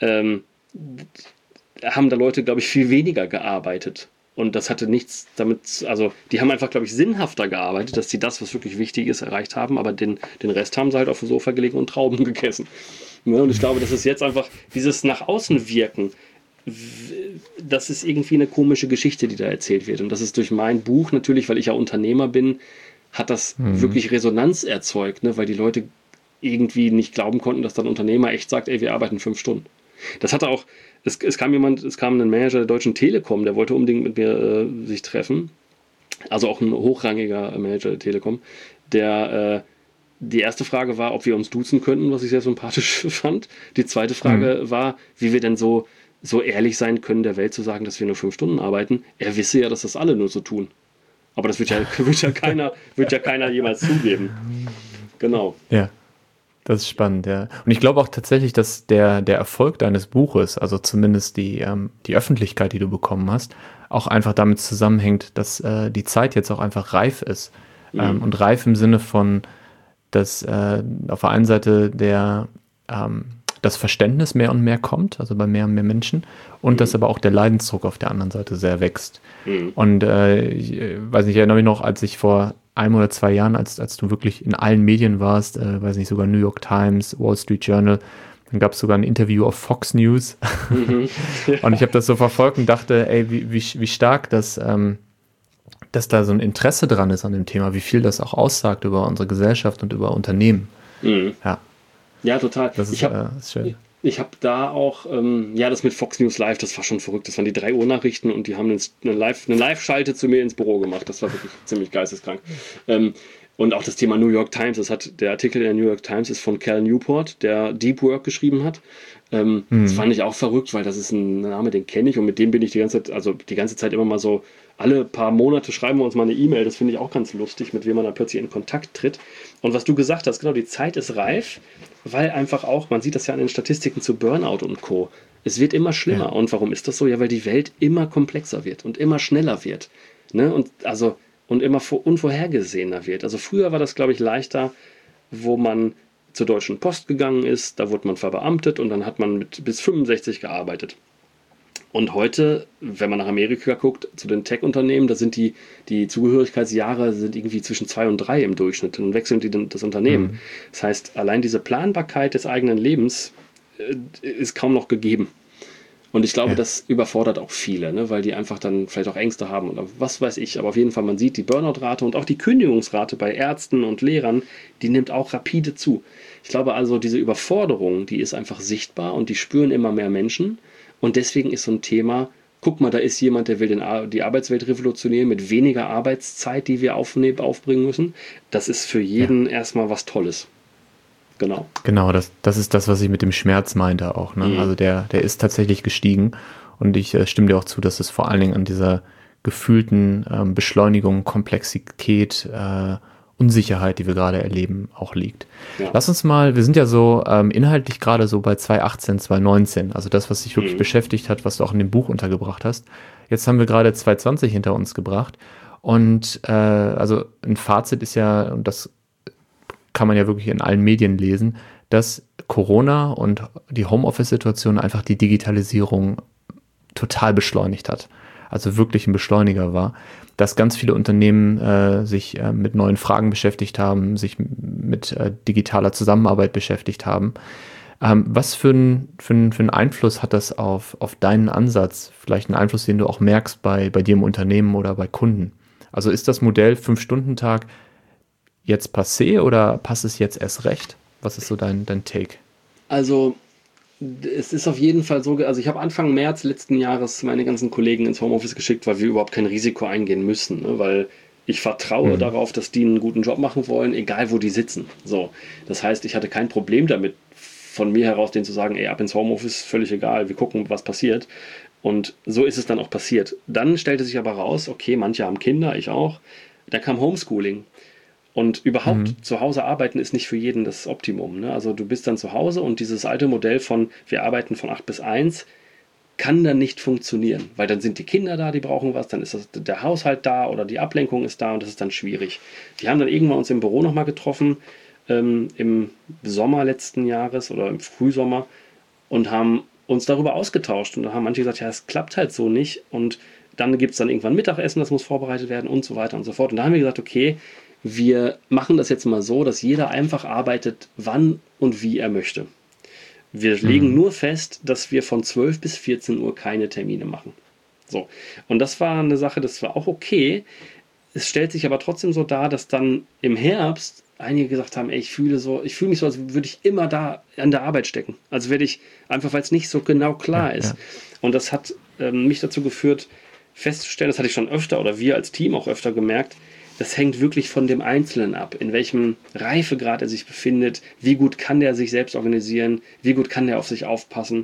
da Leute, glaube ich, viel weniger gearbeitet. Und das hatte nichts damit, also die haben einfach, glaube ich, sinnhafter gearbeitet, dass sie das, was wirklich wichtig ist, erreicht haben, aber den Rest haben sie halt auf dem Sofa gelegen und Trauben gegessen. Ja, und ich glaube, das ist jetzt einfach dieses nach außen wirken, das ist irgendwie eine komische Geschichte, die da erzählt wird. Und das ist durch mein Buch natürlich, weil ich ja Unternehmer bin, hat das wirklich Resonanz erzeugt, ne? Weil die Leute irgendwie nicht glauben konnten, dass dann ein Unternehmer echt sagt, ey, wir arbeiten 5 Stunden. Das hatte auch, es kam ein Manager der Deutschen Telekom, der wollte unbedingt mit mir sich treffen. Also auch ein hochrangiger Manager der Telekom, der die erste Frage war, ob wir uns duzen könnten, was ich sehr sympathisch fand. Die zweite Frage war, wie wir denn so ehrlich sein können, der Welt zu sagen, dass wir nur 5 Stunden arbeiten. Er wisse ja, dass das alle nur so tun. Aber das wird ja keiner jemals zugeben. Genau. Ja, das ist spannend, ja. Und ich glaube auch tatsächlich, dass der Erfolg deines Buches, also zumindest die Öffentlichkeit, die du bekommen hast, auch einfach damit zusammenhängt, dass die Zeit jetzt auch einfach reif ist. Und reif im Sinne von, dass auf der einen Seite das Verständnis mehr und mehr kommt, also bei mehr und mehr Menschen, und dass aber auch der Leidensdruck auf der anderen Seite sehr wächst. Und ich weiß nicht, ich erinnere mich noch, als ich vor 1 oder 2 Jahren, als du wirklich in allen Medien warst, weiß nicht, sogar New York Times, Wall Street Journal, dann gab es sogar ein Interview auf Fox News. Und ich habe das so verfolgt und dachte, ey, wie stark dass da so ein Interesse dran ist an dem Thema, wie viel das auch aussagt über unsere Gesellschaft und über Unternehmen. Ja, total. Das ist schön. Ich habe da auch, das mit Fox News Live, das war schon verrückt. Das waren die 3 Uhr Nachrichten und die haben eine Live-Schalte zu mir ins Büro gemacht. Das war wirklich ziemlich geisteskrank. Und auch das Thema New York Times, der Artikel in der New York Times ist von Cal Newport, der Deep Work geschrieben hat. Das fand ich auch verrückt, weil das ist ein Name, den kenne ich und mit dem bin ich die ganze Zeit immer mal so, alle paar Monate schreiben wir uns mal eine E-Mail. Das finde ich auch ganz lustig, mit wem man da plötzlich in Kontakt tritt. Und was du gesagt hast, genau, die Zeit ist reif, weil einfach auch, man sieht das ja an den Statistiken zu Burnout und Co. Es wird immer schlimmer. Ja. Und warum ist das so? Ja, weil die Welt immer komplexer wird und immer schneller wird. Ne? Und immer unvorhergesehener wird. Also früher war das, glaube ich, leichter, wo man zur Deutschen Post gegangen ist, da wurde man verbeamtet und dann hat man bis 65 gearbeitet. Und heute, wenn man nach Amerika guckt, zu den Tech-Unternehmen, da sind die Zugehörigkeitsjahre sind irgendwie zwischen 2 und 3 im Durchschnitt. Dann wechseln die das Unternehmen. Das heißt, allein diese Planbarkeit des eigenen Lebens ist kaum noch gegeben. Und ich glaube, das überfordert auch viele, ne? Weil die einfach dann vielleicht auch Ängste haben oder was weiß ich. Aber auf jeden Fall, man sieht die Burnout-Rate und auch die Kündigungsrate bei Ärzten und Lehrern, die nimmt auch rapide zu. Ich glaube also, diese Überforderung, die ist einfach sichtbar und die spüren immer mehr Menschen. Und deswegen ist so ein Thema, guck mal, da ist jemand, der will die Arbeitswelt revolutionieren mit weniger Arbeitszeit, die wir aufbringen müssen. Das ist für jeden erstmal was Tolles. genau. Genau, das ist das, was ich mit dem Schmerz meinte auch. Ne? Also der ist tatsächlich gestiegen und ich stimme dir auch zu, dass es vor allen Dingen an dieser gefühlten Beschleunigung, Komplexität, Unsicherheit, die wir gerade erleben, auch liegt. Ja. Lass uns mal, wir sind ja so inhaltlich gerade so bei 2018, 2019, also das, was dich wirklich beschäftigt hat, was du auch in dem Buch untergebracht hast. Jetzt haben wir gerade 2020 hinter uns gebracht und also ein Fazit ist ja, und das kann man ja wirklich in allen Medien lesen, dass Corona und die Homeoffice-Situation einfach die Digitalisierung total beschleunigt hat. Also wirklich ein Beschleuniger war, dass ganz viele Unternehmen sich mit neuen Fragen beschäftigt haben, sich mit digitaler Zusammenarbeit beschäftigt haben. Was für einen Einfluss hat das auf deinen Ansatz? Vielleicht einen Einfluss, den du auch merkst bei dir im Unternehmen oder bei Kunden? Also ist das Modell 5-Stunden-Tag jetzt passé oder passt es jetzt erst recht? Was ist so dein Take? Also es ist auf jeden Fall so, also ich habe Anfang März letzten Jahres meine ganzen Kollegen ins Homeoffice geschickt, weil wir überhaupt kein Risiko eingehen müssen, ne? Weil ich vertraue darauf, dass die einen guten Job machen wollen, egal wo die sitzen. So, das heißt, ich hatte kein Problem damit, von mir heraus denen zu sagen, ey, ab ins Homeoffice, völlig egal, wir gucken, was passiert. Und so ist es dann auch passiert. Dann stellte sich aber raus, okay, manche haben Kinder, ich auch. Da kam Homeschooling. Und überhaupt zu Hause arbeiten ist nicht für jeden das Optimum. Ne? Also du bist dann zu Hause und dieses alte Modell von wir arbeiten von 8 bis 1 kann dann nicht funktionieren, weil dann sind die Kinder da, die brauchen was, dann ist der Haushalt da oder die Ablenkung ist da und das ist dann schwierig. Wir haben dann irgendwann uns im Büro nochmal getroffen, im Sommer letzten Jahres oder im Frühsommer und haben uns darüber ausgetauscht und da haben manche gesagt, ja, es klappt halt so nicht und dann gibt es dann irgendwann Mittagessen, das muss vorbereitet werden und so weiter und so fort. Und da haben wir gesagt, okay, wir machen das jetzt mal so, dass jeder einfach arbeitet, wann und wie er möchte. Wir legen nur fest, dass wir von 12 bis 14 Uhr keine Termine machen. So. Und das war eine Sache, das war auch okay. Es stellt sich aber trotzdem so dar, dass dann im Herbst einige gesagt haben, ey, ich fühle mich so, als würde ich immer da an der Arbeit stecken. Also werde ich, einfach weil es nicht so genau klar ist. Ja. Und das hat mich dazu geführt, festzustellen, das hatte ich schon öfter oder wir als Team auch öfter gemerkt, das hängt wirklich von dem Einzelnen ab, in welchem Reifegrad er sich befindet, wie gut kann der sich selbst organisieren, wie gut kann der auf sich aufpassen.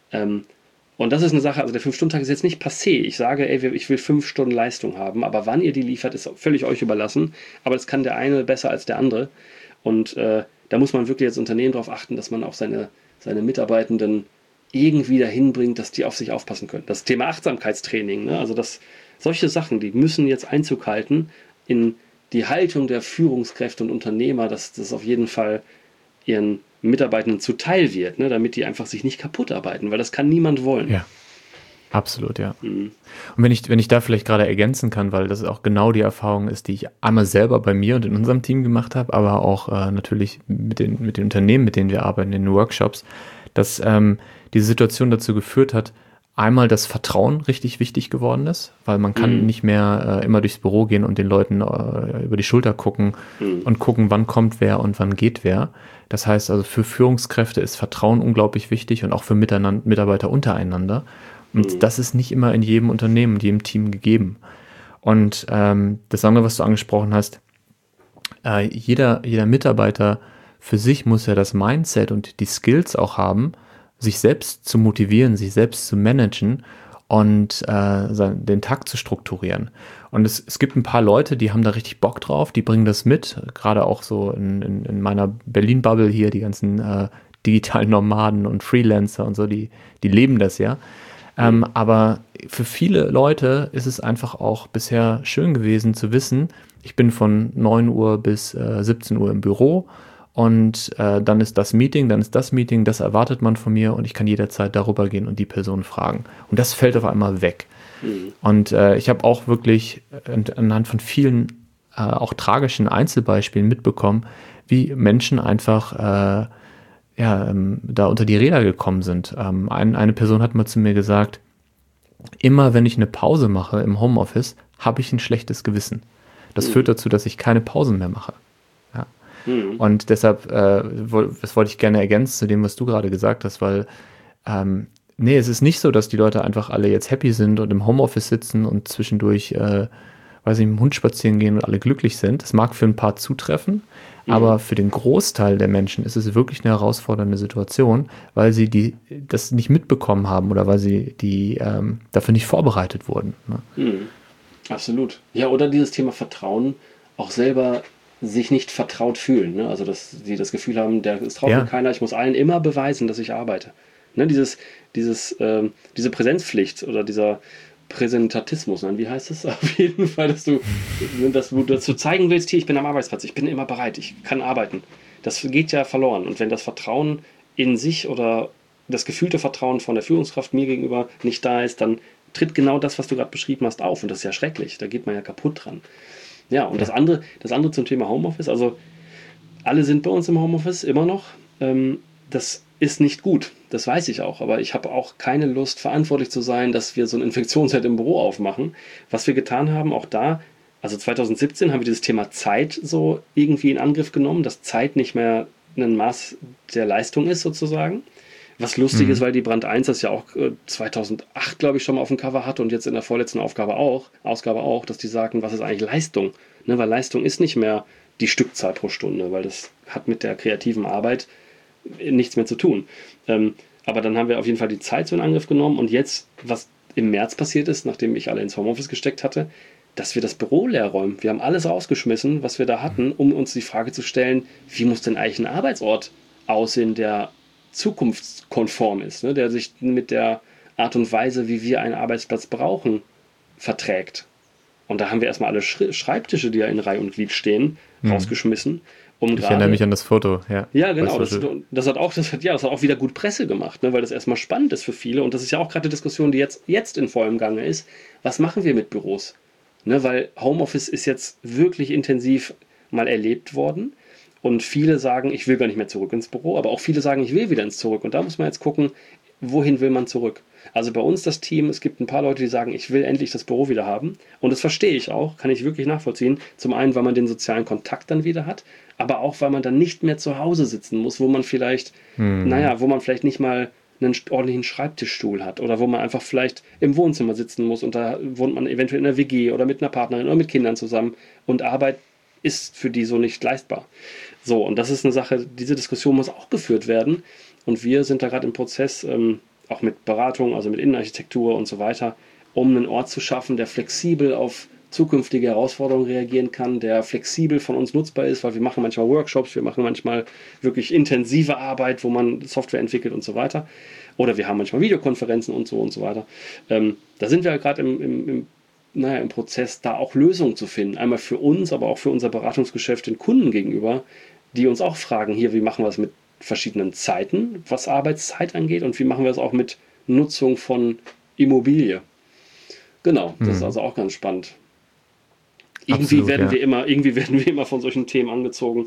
Und das ist eine Sache, also der 5-Stunden-Tag ist jetzt nicht passé. Ich sage, ey, ich will 5 Stunden Leistung haben, aber wann ihr die liefert, ist völlig euch überlassen. Aber das kann der eine besser als der andere. Und da muss man wirklich als Unternehmen darauf achten, dass man auch seine Mitarbeitenden irgendwie dahin bringt, dass die auf sich aufpassen können. Das Thema Achtsamkeitstraining, ne? Also solche Sachen, die müssen jetzt Einzug halten in die Haltung der Führungskräfte und Unternehmer, dass das auf jeden Fall ihren Mitarbeitenden zuteil wird, ne, damit die einfach sich nicht kaputt arbeiten, weil das kann niemand wollen. Ja, absolut, ja. Und wenn ich da vielleicht gerade ergänzen kann, weil das auch genau die Erfahrung ist, die ich einmal selber bei mir und in unserem Team gemacht habe, aber auch natürlich mit den Unternehmen, mit denen wir arbeiten, in den Workshops, dass diese Situation dazu geführt hat, einmal das Vertrauen richtig wichtig geworden ist, weil man kann nicht mehr immer durchs Büro gehen und den Leuten über die Schulter gucken und gucken, wann kommt wer und wann geht wer. Das heißt also, für Führungskräfte ist Vertrauen unglaublich wichtig und auch für Mitarbeiter untereinander. Und das ist nicht immer in jedem Unternehmen, in jedem Team gegeben. Und das andere, was du angesprochen hast, jeder Mitarbeiter für sich muss ja das Mindset und die Skills auch haben, sich selbst zu motivieren, sich selbst zu managen und den Tag zu strukturieren. Und es gibt ein paar Leute, die haben da richtig Bock drauf, die bringen das mit, gerade auch so in meiner Berlin-Bubble hier, die ganzen digitalen Nomaden und Freelancer und so, die leben das ja. Aber für viele Leute ist es einfach auch bisher schön gewesen zu wissen, ich bin von 9 Uhr bis 17 Uhr im Büro, und dann ist das Meeting, das erwartet man von mir und ich kann jederzeit darüber gehen und die Person fragen. Und das fällt auf einmal weg. Und ich habe auch wirklich anhand von vielen auch tragischen Einzelbeispielen mitbekommen, wie Menschen einfach da unter die Räder gekommen sind. Eine Person hat mal zu mir gesagt, immer wenn ich eine Pause mache im Homeoffice, habe ich ein schlechtes Gewissen. Das führt dazu, dass ich keine Pausen mehr mache. Und deshalb, das wollte ich gerne ergänzen zu dem, was du gerade gesagt hast, weil es ist nicht so, dass die Leute einfach alle jetzt happy sind und im Homeoffice sitzen und zwischendurch weil sie mit dem Hund spazieren gehen und alle glücklich sind. Das mag für ein paar zutreffen, aber für den Großteil der Menschen ist es wirklich eine herausfordernde Situation, weil sie das nicht mitbekommen haben oder weil sie dafür nicht vorbereitet wurden. Ne? Absolut. Ja, oder dieses Thema Vertrauen, auch selber sich nicht vertraut fühlen. Ne? Also, dass sie das Gefühl haben, es traut mir keiner, ich muss allen immer beweisen, dass ich arbeite. Ne? Diese Präsenzpflicht oder dieser Präsentatismus, wie heißt es? Auf jeden Fall, dass du dazu zeigen willst, hier, ich bin am Arbeitsplatz, ich bin immer bereit, ich kann arbeiten. Das geht ja verloren. Und wenn das Vertrauen in sich oder das gefühlte Vertrauen von der Führungskraft mir gegenüber nicht da ist, dann tritt genau das, was du gerade beschrieben hast, auf. Und das ist ja schrecklich. Da geht man ja kaputt dran. Ja, und das andere zum Thema Homeoffice, also alle sind bei uns im Homeoffice immer noch. Das ist nicht gut, das weiß ich auch, aber ich habe auch keine Lust, verantwortlich zu sein, dass wir so ein Infektionsherd im Büro aufmachen. Was wir getan haben, auch da, also 2017 haben wir dieses Thema Zeit so irgendwie in Angriff genommen, dass Zeit nicht mehr ein Maß der Leistung ist sozusagen. Was lustig ist, weil die Brand 1 das ja auch 2008, glaube ich, schon mal auf dem Cover hatte und jetzt in der vorletzten Ausgabe auch, dass die sagen, was ist eigentlich Leistung? Ne, weil Leistung ist nicht mehr die Stückzahl pro Stunde, weil das hat mit der kreativen Arbeit nichts mehr zu tun. Aber dann haben wir auf jeden Fall die Zeit so in Angriff genommen und jetzt, was im März passiert ist, nachdem ich alle ins Homeoffice gesteckt hatte, dass wir das Büro leer räumen. Wir haben alles rausgeschmissen, was wir da hatten, um uns die Frage zu stellen, wie muss denn eigentlich ein Arbeitsort aussehen, der zukunftskonform ist, ne? Der sich mit der Art und Weise, wie wir einen Arbeitsplatz brauchen, verträgt. Und da haben wir erstmal alle Schreibtische, die ja in Reihe und Glied stehen, rausgeschmissen. Ich erinnere mich an das Foto, ja. Ja, genau. Das hat auch wieder gut Presse gemacht, ne? Weil das erstmal spannend ist für viele. Und das ist ja auch gerade die Diskussion, die jetzt in vollem Gange ist. Was machen wir mit Büros? Ne? Weil Homeoffice ist jetzt wirklich intensiv mal erlebt worden. Und viele sagen, ich will gar nicht mehr zurück ins Büro, aber auch viele sagen, ich will wieder ins Zurück. Und da muss man jetzt gucken, wohin will man zurück? Also bei uns das Team, es gibt ein paar Leute, die sagen, ich will endlich das Büro wieder haben. Und das verstehe ich auch, kann ich wirklich nachvollziehen. Zum einen, weil man den sozialen Kontakt dann wieder hat, aber auch, weil man dann nicht mehr zu Hause sitzen muss, wo man vielleicht nicht mal einen ordentlichen Schreibtischstuhl hat oder wo man einfach vielleicht im Wohnzimmer sitzen muss und da wohnt man eventuell in einer WG oder mit einer Partnerin oder mit Kindern zusammen und Arbeit ist für die so nicht leistbar. So, und das ist eine Sache, diese Diskussion muss auch geführt werden und wir sind da gerade im Prozess, auch mit Beratung, also mit Innenarchitektur und so weiter, um einen Ort zu schaffen, der flexibel auf zukünftige Herausforderungen reagieren kann, der flexibel von uns nutzbar ist, weil wir machen manchmal Workshops, wir machen manchmal wirklich intensive Arbeit, wo man Software entwickelt und so weiter. Oder wir haben manchmal Videokonferenzen und so weiter. Da sind wir gerade im Prozess, da auch Lösungen zu finden. Einmal für uns, aber auch für unser Beratungsgeschäft den Kunden gegenüber, die uns auch fragen, hier, wie machen wir es mit verschiedenen Zeiten, was Arbeitszeit angeht und wie machen wir es auch mit Nutzung von Immobilie. Genau, das ist also auch ganz spannend. Irgendwie werden wir immer von solchen Themen angezogen,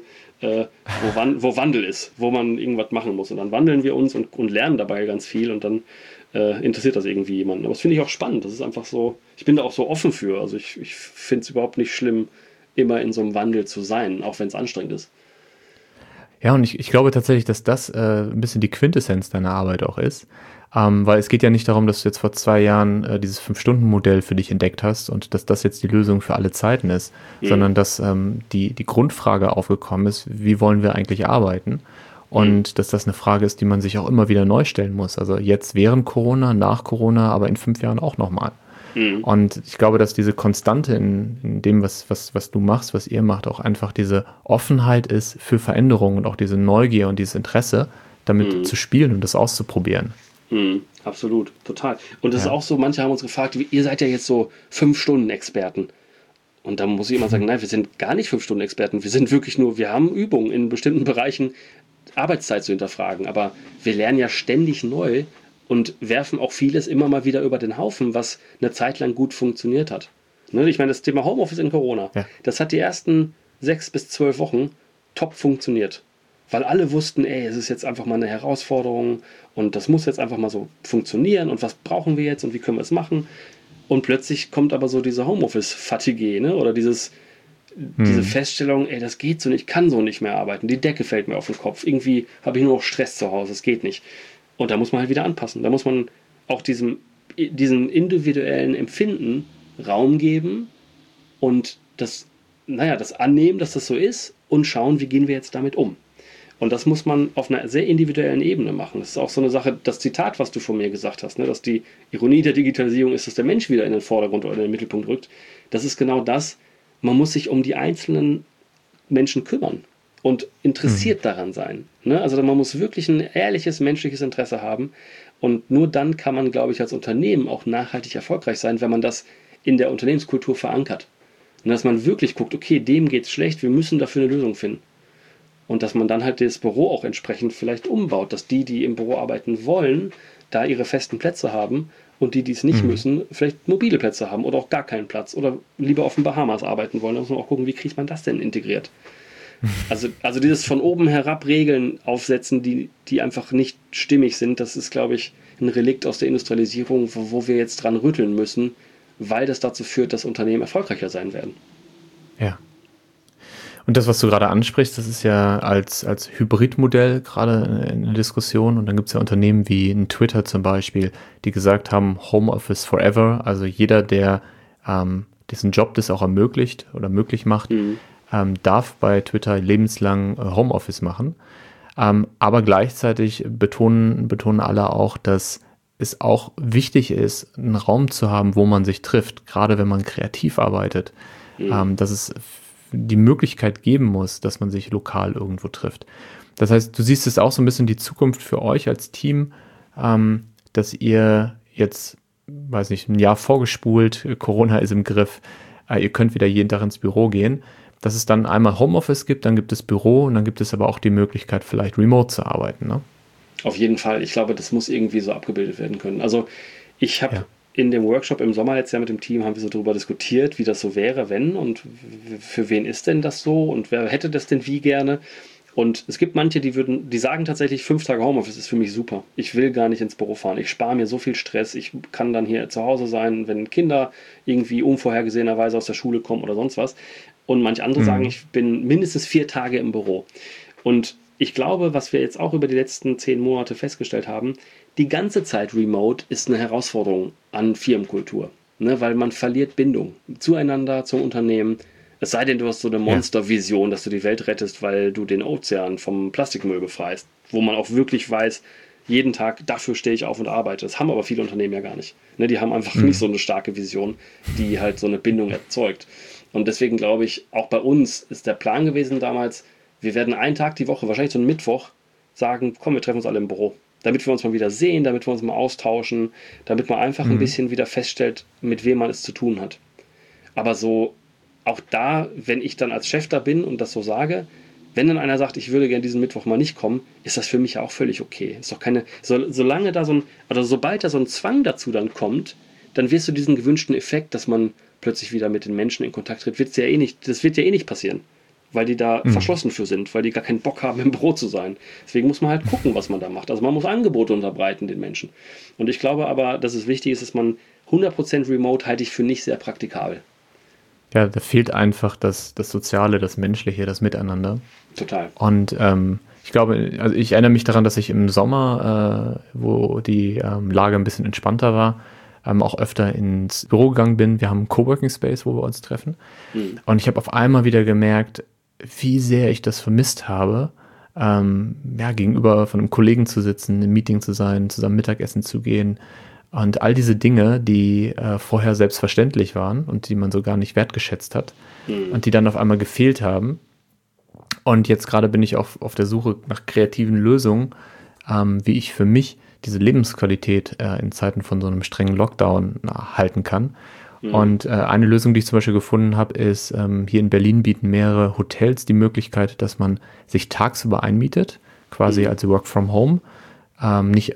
wo Wandel ist, wo man irgendwas machen muss. Und dann wandeln wir uns und lernen dabei ganz viel und dann interessiert das irgendwie jemanden. Aber das finde ich auch spannend. Das ist einfach so, ich bin da auch so offen für. Also ich finde es überhaupt nicht schlimm, immer in so einem Wandel zu sein, auch wenn es anstrengend ist. Ja, und ich glaube tatsächlich, dass das ein bisschen die Quintessenz deiner Arbeit auch ist. Weil es geht ja nicht darum, dass du jetzt vor 2 Jahren dieses 5-Stunden-Modell für dich entdeckt hast und dass das jetzt die Lösung für alle Zeiten ist, sondern dass die Grundfrage aufgekommen ist, wie wollen wir eigentlich arbeiten? Und dass das eine Frage ist, die man sich auch immer wieder neu stellen muss. Also jetzt während Corona, nach Corona, aber in 5 Jahren auch nochmal. Und ich glaube, dass diese Konstante in dem, was du machst, was ihr macht, auch einfach diese Offenheit ist für Veränderungen und auch diese Neugier und dieses Interesse, damit zu spielen und das auszuprobieren. Absolut, total. Und das ist auch so, manche haben uns gefragt, ihr seid ja jetzt so 5-Stunden-Experten. Und da muss ich immer sagen, nein, wir sind gar nicht 5-Stunden-Experten. Wir sind wirklich nur, wir haben Übungen in bestimmten Bereichen, Arbeitszeit zu hinterfragen. Aber wir lernen ja ständig neu und werfen auch vieles immer mal wieder über den Haufen, was eine Zeit lang gut funktioniert hat. Ne? Ich meine, das Thema Homeoffice in Corona, das hat die ersten 6 bis 12 Wochen top funktioniert. Weil alle wussten, es ist jetzt einfach mal eine Herausforderung und das muss jetzt einfach mal so funktionieren und was brauchen wir jetzt und wie können wir es machen? Und plötzlich kommt aber so diese Homeoffice-Fatigue, ne? Oder diese Feststellung, das geht so nicht, ich kann so nicht mehr arbeiten, die Decke fällt mir auf den Kopf, irgendwie habe ich nur noch Stress zu Hause, es geht nicht. Und da muss man halt wieder anpassen, da muss man auch diesem individuellen Empfinden Raum geben und das annehmen, dass das so ist und schauen, wie gehen wir jetzt damit um. Und das muss man auf einer sehr individuellen Ebene machen. Das ist auch so eine Sache, das Zitat, was du von mir gesagt hast, ne, dass die Ironie der Digitalisierung ist, dass der Mensch wieder in den Vordergrund oder in den Mittelpunkt rückt. Das ist genau das. Man muss sich um die einzelnen Menschen kümmern und interessiert daran sein. Ne? Also man muss wirklich ein ehrliches menschliches Interesse haben. Und nur dann kann man, glaube ich, als Unternehmen auch nachhaltig erfolgreich sein, wenn man das in der Unternehmenskultur verankert. Und dass man wirklich guckt, okay, dem geht's schlecht, wir müssen dafür eine Lösung finden. Und dass man dann halt das Büro auch entsprechend vielleicht umbaut, dass die im Büro arbeiten wollen, da ihre festen Plätze haben und die es nicht müssen, vielleicht mobile Plätze haben oder auch gar keinen Platz oder lieber auf den Bahamas arbeiten wollen. Da muss man auch gucken, wie kriegt man das denn integriert. Also dieses von oben herab Regeln aufsetzen, die einfach nicht stimmig sind, das ist, glaube ich, ein Relikt aus der Industrialisierung, wo wir jetzt dran rütteln müssen, weil das dazu führt, dass Unternehmen erfolgreicher sein werden. Ja. Und das, was du gerade ansprichst, das ist ja als Hybridmodell gerade in der Diskussion. Und dann gibt es ja Unternehmen wie in Twitter zum Beispiel, die gesagt haben, Homeoffice forever. Also jeder, der diesen Job das auch ermöglicht oder möglich macht, darf bei Twitter lebenslang Homeoffice machen. Aber gleichzeitig betonen alle auch, dass es auch wichtig ist, einen Raum zu haben, wo man sich trifft, gerade wenn man kreativ arbeitet, dass es die Möglichkeit geben muss, dass man sich lokal irgendwo trifft. Das heißt, du siehst es auch so ein bisschen die Zukunft für euch als Team, dass ihr jetzt, weiß nicht, ein Jahr vorgespult, Corona ist im Griff, ihr könnt wieder jeden Tag ins Büro gehen, dass es dann einmal Homeoffice gibt, dann gibt es Büro und dann gibt es aber auch die Möglichkeit, vielleicht remote zu arbeiten, ne? Auf jeden Fall. Ich glaube, das muss irgendwie so abgebildet werden können. Also ich habe in dem Workshop im Sommer letztes Jahr mit dem Team haben wir so darüber diskutiert, wie das so wäre, wenn und für wen ist denn das so und wer hätte das denn wie gerne. Und es gibt manche, die sagen tatsächlich, 5 Tage Homeoffice ist für mich super. Ich will gar nicht ins Büro fahren. Ich spare mir so viel Stress. Ich kann dann hier zu Hause sein, wenn Kinder irgendwie unvorhergesehenerweise aus der Schule kommen oder sonst was. Und manche andere sagen, ich bin mindestens 4 Tage im Büro. Und ich glaube, was wir jetzt auch über die letzten 10 Monate festgestellt haben, die ganze Zeit remote ist eine Herausforderung an Firmenkultur, ne? Weil man verliert Bindung zueinander, zum Unternehmen. Es sei denn, du hast so eine Monstervision, dass du die Welt rettest, weil du den Ozean vom Plastikmüll befreist, wo man auch wirklich weiß, jeden Tag, dafür stehe ich auf und arbeite. Das haben aber viele Unternehmen ja gar nicht. Ne? Die haben einfach nicht so eine starke Vision, die halt so eine Bindung erzeugt. Und deswegen glaube ich, auch bei uns ist der Plan gewesen damals, wir werden einen Tag die Woche, wahrscheinlich so einen Mittwoch, sagen, komm, wir treffen uns alle im Büro. Damit wir uns mal wieder sehen, damit wir uns mal austauschen, damit man einfach ein bisschen wieder feststellt, mit wem man es zu tun hat. Aber so, auch da, wenn ich dann als Chef da bin und das so sage, wenn dann einer sagt, ich würde gerne diesen Mittwoch mal nicht kommen, ist das für mich ja auch völlig okay. Ist doch keine, solange da sobald da so ein Zwang dazu dann kommt, dann wirst du diesen gewünschten Effekt, dass man plötzlich wieder mit den Menschen in Kontakt tritt, das wird ja eh nicht passieren. Weil die da verschlossen für sind, weil die gar keinen Bock haben, im Büro zu sein. Deswegen muss man halt gucken, was man da macht. Also man muss Angebote unterbreiten den Menschen. Und ich glaube aber, dass es wichtig ist, dass man 100% Remote halte ich für nicht sehr praktikabel. Ja, da fehlt einfach das Soziale, das Menschliche, das Miteinander. Total. Und ich glaube, also ich erinnere mich daran, dass ich im Sommer, wo die Lage ein bisschen entspannter war, auch öfter ins Büro gegangen bin. Wir haben einen Coworking Space, wo wir uns treffen. Und ich habe auf einmal wieder gemerkt, wie sehr ich das vermisst habe, gegenüber von einem Kollegen zu sitzen, im Meeting zu sein, zusammen Mittagessen zu gehen und all diese Dinge, die vorher selbstverständlich waren und die man so gar nicht wertgeschätzt hat und die dann auf einmal gefehlt haben. Und jetzt gerade bin ich auf der Suche nach kreativen Lösungen, wie ich für mich diese Lebensqualität in Zeiten von so einem strengen Lockdown halten kann. Und eine Lösung, die ich zum Beispiel gefunden habe, ist, hier in Berlin bieten mehrere Hotels die Möglichkeit, dass man sich tagsüber einmietet, quasi als Work from Home, nicht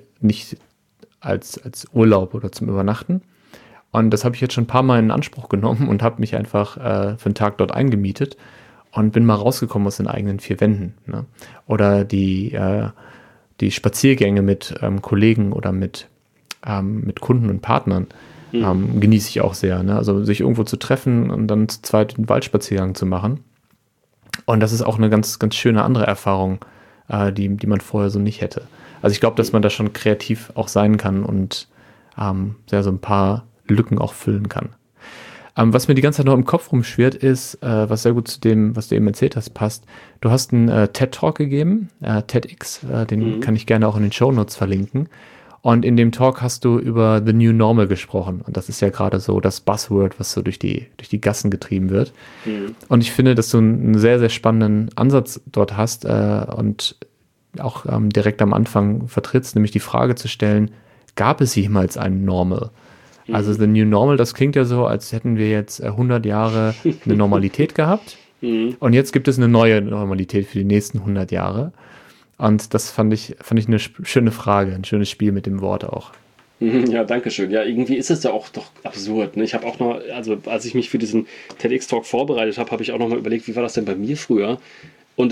als Urlaub oder zum Übernachten. Und das habe ich jetzt schon ein paar Mal in Anspruch genommen und habe mich einfach für einen Tag dort eingemietet und bin mal rausgekommen aus den eigenen 4 Wänden. Ne? Oder die Spaziergänge mit Kollegen oder mit Kunden und Partnern genieße ich auch sehr. Ne? Also sich irgendwo zu treffen und dann zu zweit einen Waldspaziergang zu machen. Und das ist auch eine ganz, ganz schöne andere Erfahrung, die man vorher so nicht hätte. Also ich glaube, dass man da schon kreativ auch sein kann und so ein paar Lücken auch füllen kann. Was mir die ganze Zeit noch im Kopf rumschwirrt, ist, was sehr gut zu dem, was du eben erzählt hast, passt. Du hast einen TED-Talk gegeben, TEDx, den kann ich gerne auch in den Shownotes verlinken. Und in dem Talk hast du über The New Normal gesprochen. Und das ist ja gerade so das Buzzword, was so durch die Gassen getrieben wird. Und ich finde, dass du einen sehr, sehr spannenden Ansatz dort hast und auch direkt am Anfang vertrittst, nämlich die Frage zu stellen, gab es jemals ein Normal? Also The New Normal, das klingt ja so, als hätten wir jetzt 100 Jahre eine Normalität gehabt und jetzt gibt es eine neue Normalität für die nächsten 100 Jahre. Und das fand ich eine schöne Frage, ein schönes Spiel mit dem Wort auch. Ja, danke schön. Ja, irgendwie ist es ja auch doch absurd. Ne? Ich habe auch noch, also als ich mich für diesen TEDx-Talk vorbereitet habe, habe ich auch noch mal überlegt, wie war das denn bei mir früher? Und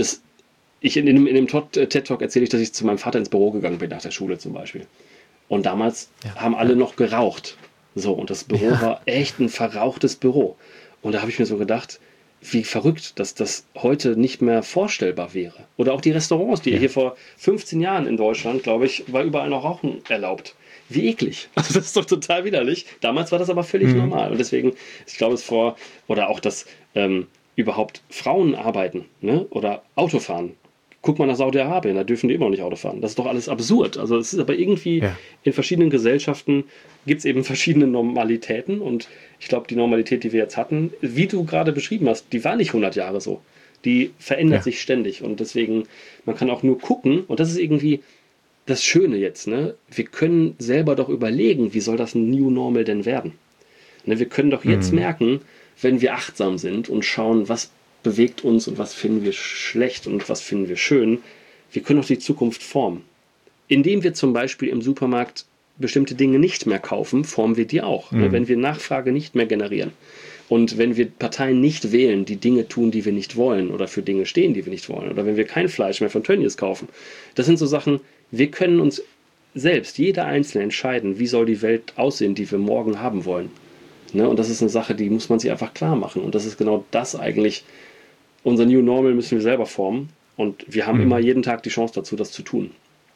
in dem TED-Talk erzähle ich, dass ich zu meinem Vater ins Büro gegangen bin, nach der Schule zum Beispiel. Und damals haben alle noch geraucht. So, und das Büro war echt ein verrauchtes Büro. Und da habe ich mir so gedacht, wie verrückt, dass das heute nicht mehr vorstellbar wäre. Oder auch die Restaurants, die hier vor 15 Jahren in Deutschland, glaube ich, war überall noch Rauchen erlaubt. Wie eklig. Also das ist doch total widerlich. Damals war das aber völlig normal. Und deswegen, ich glaube, oder auch, dass überhaupt Frauen arbeiten, ne? Oder Auto fahren. Guck mal nach Saudi-Arabien, da dürfen die immer noch nicht Auto fahren. Das ist doch alles absurd. Also es ist aber irgendwie, in verschiedenen Gesellschaften gibt es eben verschiedene Normalitäten. Und ich glaube, die Normalität, die wir jetzt hatten, wie du gerade beschrieben hast, die war nicht 100 Jahre so. Die verändert sich ständig. Und deswegen, man kann auch nur gucken. Und das ist irgendwie das Schöne jetzt. Ne? Wir können selber doch überlegen, wie soll das ein New Normal denn werden? Ne? Wir können doch jetzt merken, wenn wir achtsam sind und schauen, was bewegt uns und was finden wir schlecht und was finden wir schön. Wir können auch die Zukunft formen. Indem wir zum Beispiel im Supermarkt bestimmte Dinge nicht mehr kaufen, formen wir die auch. Wenn wir Nachfrage nicht mehr generieren und wenn wir Parteien nicht wählen, die Dinge tun, die wir nicht wollen oder für Dinge stehen, die wir nicht wollen oder wenn wir kein Fleisch mehr von Tönnies kaufen. Das sind so Sachen, wir können uns selbst, jeder Einzelne entscheiden, wie soll die Welt aussehen, die wir morgen haben wollen. Ne? Und das ist eine Sache, die muss man sich einfach klar machen. Und das ist genau das eigentlich. Unser New Normal müssen wir selber formen und wir haben immer jeden Tag die Chance dazu, das zu tun.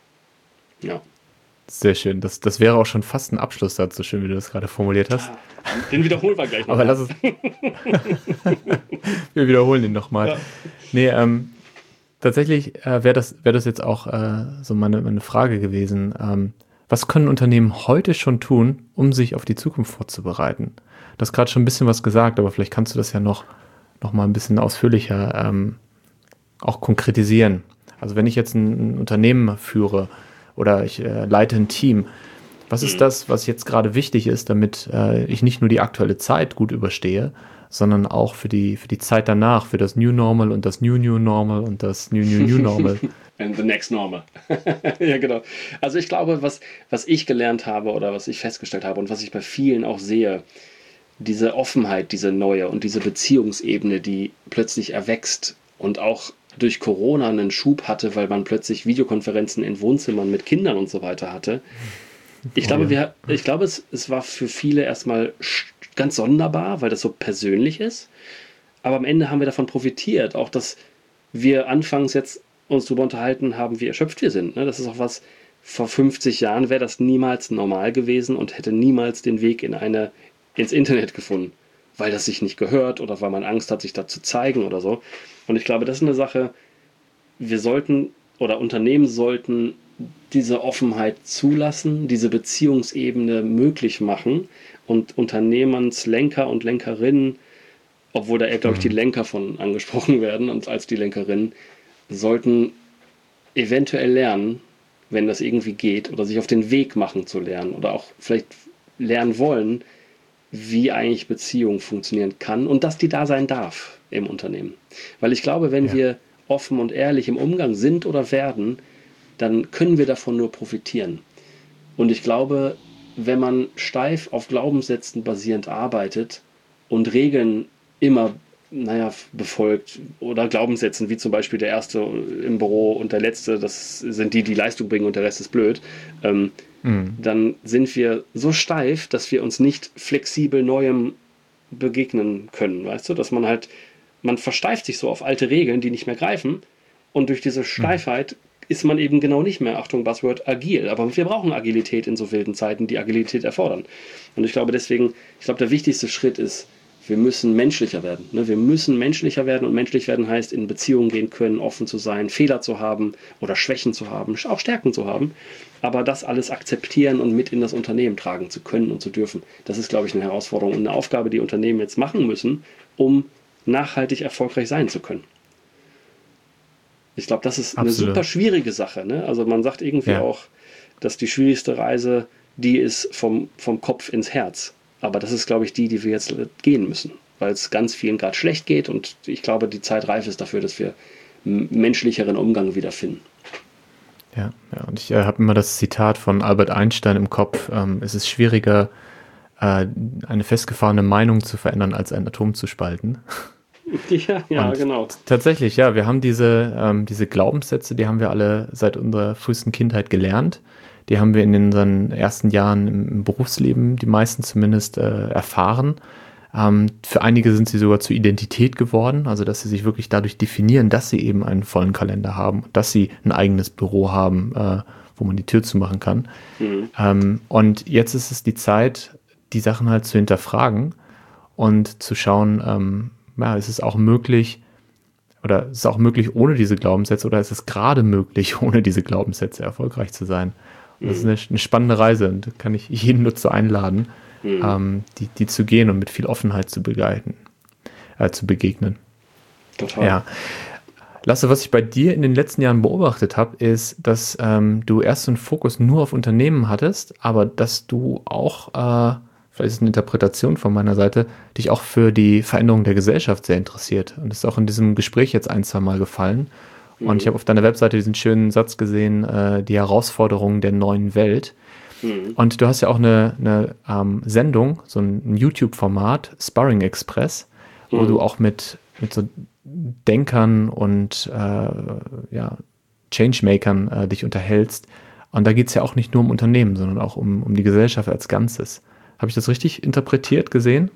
Ja. Sehr schön. Das wäre auch schon fast ein Abschlusssatz, so schön wie du das gerade formuliert hast. Den wiederholen wir gleich noch. Aber lass es. Wir wiederholen den nochmal. Ja. Nee, tatsächlich wäre das jetzt auch so meine Frage gewesen. Was können Unternehmen heute schon tun, um sich auf die Zukunft vorzubereiten? Du hast gerade schon ein bisschen was gesagt, aber vielleicht kannst du das ja noch mal ein bisschen ausführlicher auch konkretisieren. Also wenn ich jetzt ein Unternehmen führe oder ich leite ein Team, was ist das, was jetzt gerade wichtig ist, damit ich nicht nur die aktuelle Zeit gut überstehe, sondern auch für die Zeit danach, für das New Normal und das New Normal und das New Normal. And the next normal. Ja, genau. Also ich glaube, was ich gelernt habe oder was ich festgestellt habe und was ich bei vielen auch sehe, diese Offenheit, diese neue und diese Beziehungsebene, die plötzlich erwächst und auch durch Corona einen Schub hatte, weil man plötzlich Videokonferenzen in Wohnzimmern mit Kindern und so weiter hatte. Ich glaube, es war für viele erstmal ganz sonderbar, weil das so persönlich ist. Aber am Ende haben wir davon profitiert, auch dass wir anfangs jetzt uns darüber unterhalten haben, wie erschöpft wir sind. Das ist auch was, vor 50 Jahren wäre das niemals normal gewesen und hätte niemals den Weg ins Internet gefunden, weil das sich nicht gehört oder weil man Angst hat, sich da zu zeigen oder so. Und ich glaube, das ist eine Sache, Unternehmen sollten diese Offenheit zulassen, diese Beziehungsebene möglich machen und Unternehmenslenker und Lenkerinnen, obwohl da eher, glaube ich, die Lenker von angesprochen werden und als die Lenkerinnen, sollten eventuell lernen, wenn das irgendwie geht, oder sich auf den Weg machen zu lernen oder auch vielleicht lernen wollen, wie eigentlich Beziehung funktionieren kann und dass die da sein darf im Unternehmen. Weil ich glaube, wenn wir offen und ehrlich im Umgang sind oder werden, dann können wir davon nur profitieren. Und ich glaube, wenn man steif auf Glaubenssätzen basierend arbeitet und Regeln immer befolgt oder Glaubenssätzen, wie zum Beispiel der Erste im Büro und der Letzte, das sind die Leistung bringen und der Rest ist blöd, dann sind wir so steif, dass wir uns nicht flexibel Neuem begegnen können, weißt du, dass man versteift sich so auf alte Regeln, die nicht mehr greifen und durch diese Steifheit ist man eben genau nicht mehr, Achtung, Buzzword, agil. Aber wir brauchen Agilität in so wilden Zeiten, die Agilität erfordern. Und ich glaube deswegen, der wichtigste Schritt ist, Wir müssen menschlicher werden. Ne? Wir müssen menschlicher werden, und menschlich werden heißt, in Beziehungen gehen können, offen zu sein, Fehler zu haben oder Schwächen zu haben, auch Stärken zu haben. Aber das alles akzeptieren und mit in das Unternehmen tragen zu können und zu dürfen, das ist, glaube ich, eine Herausforderung und eine Aufgabe, die Unternehmen jetzt machen müssen, um nachhaltig erfolgreich sein zu können. Ich glaube, das ist eine super schwierige Sache. Ne? Also man sagt irgendwie auch, dass die schwierigste Reise die ist vom Kopf ins Herz. Aber das ist, glaube ich, die wir jetzt gehen müssen, weil es ganz vielen gerade schlecht geht, und ich glaube, die Zeit reif ist dafür, dass wir menschlicheren Umgang wiederfinden. Ja, und ich habe immer das Zitat von Albert Einstein im Kopf: Es ist schwieriger, eine festgefahrene Meinung zu verändern, als ein Atom zu spalten. Ja, genau. Tatsächlich, ja, wir haben diese Glaubenssätze, die haben wir alle seit unserer frühesten Kindheit gelernt. Die haben wir in unseren ersten Jahren im Berufsleben, die meisten zumindest, erfahren. Für einige sind sie sogar zur Identität geworden, also dass sie sich wirklich dadurch definieren, dass sie eben einen vollen Kalender haben, dass sie ein eigenes Büro haben, wo man die Tür zumachen kann. Und jetzt ist es die Zeit, die Sachen halt zu hinterfragen und zu schauen, ist es auch möglich, oder ist es auch möglich ohne diese Glaubenssätze, oder ist es gerade möglich, ohne diese Glaubenssätze erfolgreich zu sein? Und das ist eine spannende Reise, und da kann ich jeden nur zu einladen, die zu gehen und mit viel Offenheit zu begegnen. Total. Ja. Lasse, was ich bei dir in den letzten Jahren beobachtet habe, ist, dass du erst so einen Fokus nur auf Unternehmen hattest, aber dass du auch, vielleicht ist es eine Interpretation von meiner Seite, dich auch für die Veränderung der Gesellschaft sehr interessiert. Und das ist auch in diesem Gespräch jetzt ein, zwei Mal gefallen. Und ich habe auf deiner Webseite diesen schönen Satz gesehen, die Herausforderungen der neuen Welt. Und du hast ja auch eine Sendung, so ein YouTube-Format, Sparring Express, wo du auch mit so Denkern und Changemakern dich unterhältst. Und da geht es ja auch nicht nur um Unternehmen, sondern auch um die Gesellschaft als Ganzes. Habe ich das richtig interpretiert, gesehen?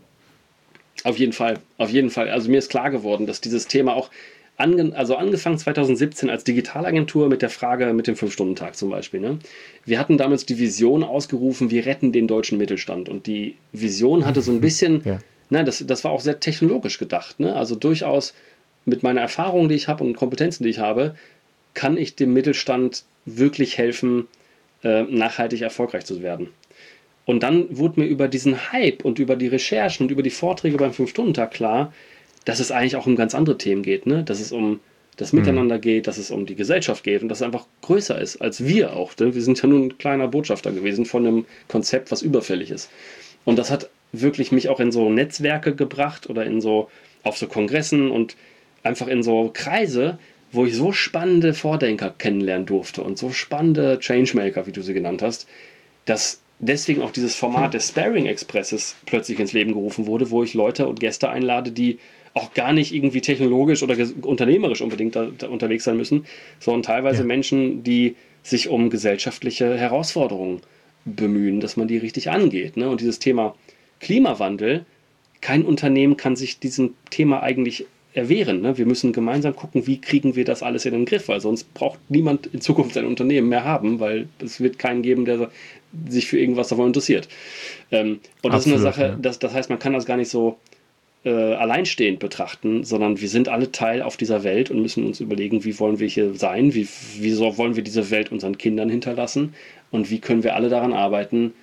Auf jeden Fall, auf jeden Fall. Also mir ist klar geworden, dass dieses Thema auch angefangen 2017 als Digitalagentur mit der Frage mit dem 5-Stunden-Tag zum Beispiel. Ne? Wir hatten damals die Vision ausgerufen, wir retten den deutschen Mittelstand. Und die Vision hatte so ein bisschen, das war auch sehr technologisch gedacht. Ne? Also durchaus mit meiner Erfahrung, die ich habe, und Kompetenzen, die ich habe, kann ich dem Mittelstand wirklich helfen, nachhaltig erfolgreich zu werden. Und dann wurde mir über diesen Hype und über die Recherchen und über die Vorträge beim 5-Stunden-Tag klar, dass es eigentlich auch um ganz andere Themen geht, ne? Dass es um das Miteinander geht, dass es um die Gesellschaft geht und dass es einfach größer ist als wir auch. Ne? Wir sind ja nur ein kleiner Botschafter gewesen von einem Konzept, was überfällig ist. Und das hat wirklich mich auch in so Netzwerke gebracht oder auf so Kongressen und einfach in so Kreise, wo ich so spannende Vordenker kennenlernen durfte und so spannende Changemaker, wie du sie genannt hast, dass deswegen auch dieses Format des Sparring Expresses plötzlich ins Leben gerufen wurde, wo ich Leute und Gäste einlade, die auch gar nicht irgendwie technologisch oder unternehmerisch unbedingt da unterwegs sein müssen, sondern teilweise Menschen, die sich um gesellschaftliche Herausforderungen bemühen, dass man die richtig angeht. Ne? Und dieses Thema Klimawandel, kein Unternehmen kann sich diesem Thema eigentlich erwehren. Ne? Wir müssen gemeinsam gucken, wie kriegen wir das alles in den Griff, weil sonst braucht niemand in Zukunft ein Unternehmen mehr haben, weil es wird keinen geben, der sich für irgendwas davon interessiert. Und das ist eine Sache, das heißt, man kann das gar nicht so alleinstehend betrachten, sondern wir sind alle Teil auf dieser Welt und müssen uns überlegen, wie wollen wir hier sein, wie wollen wir diese Welt unseren Kindern hinterlassen und wie können wir alle daran arbeiten,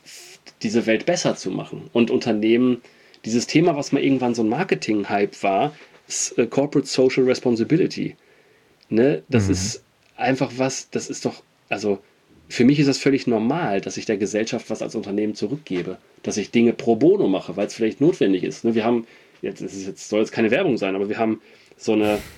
diese Welt besser zu machen. Und Unternehmen, dieses Thema, was mal irgendwann so ein Marketing-Hype war, Corporate Social Responsibility. Ne? Das ist einfach das ist doch, also für mich ist das völlig normal, dass ich der Gesellschaft was als Unternehmen zurückgebe, dass ich Dinge pro bono mache, weil es vielleicht notwendig ist. Ne? Wir haben, soll jetzt keine Werbung sein, aber wir haben so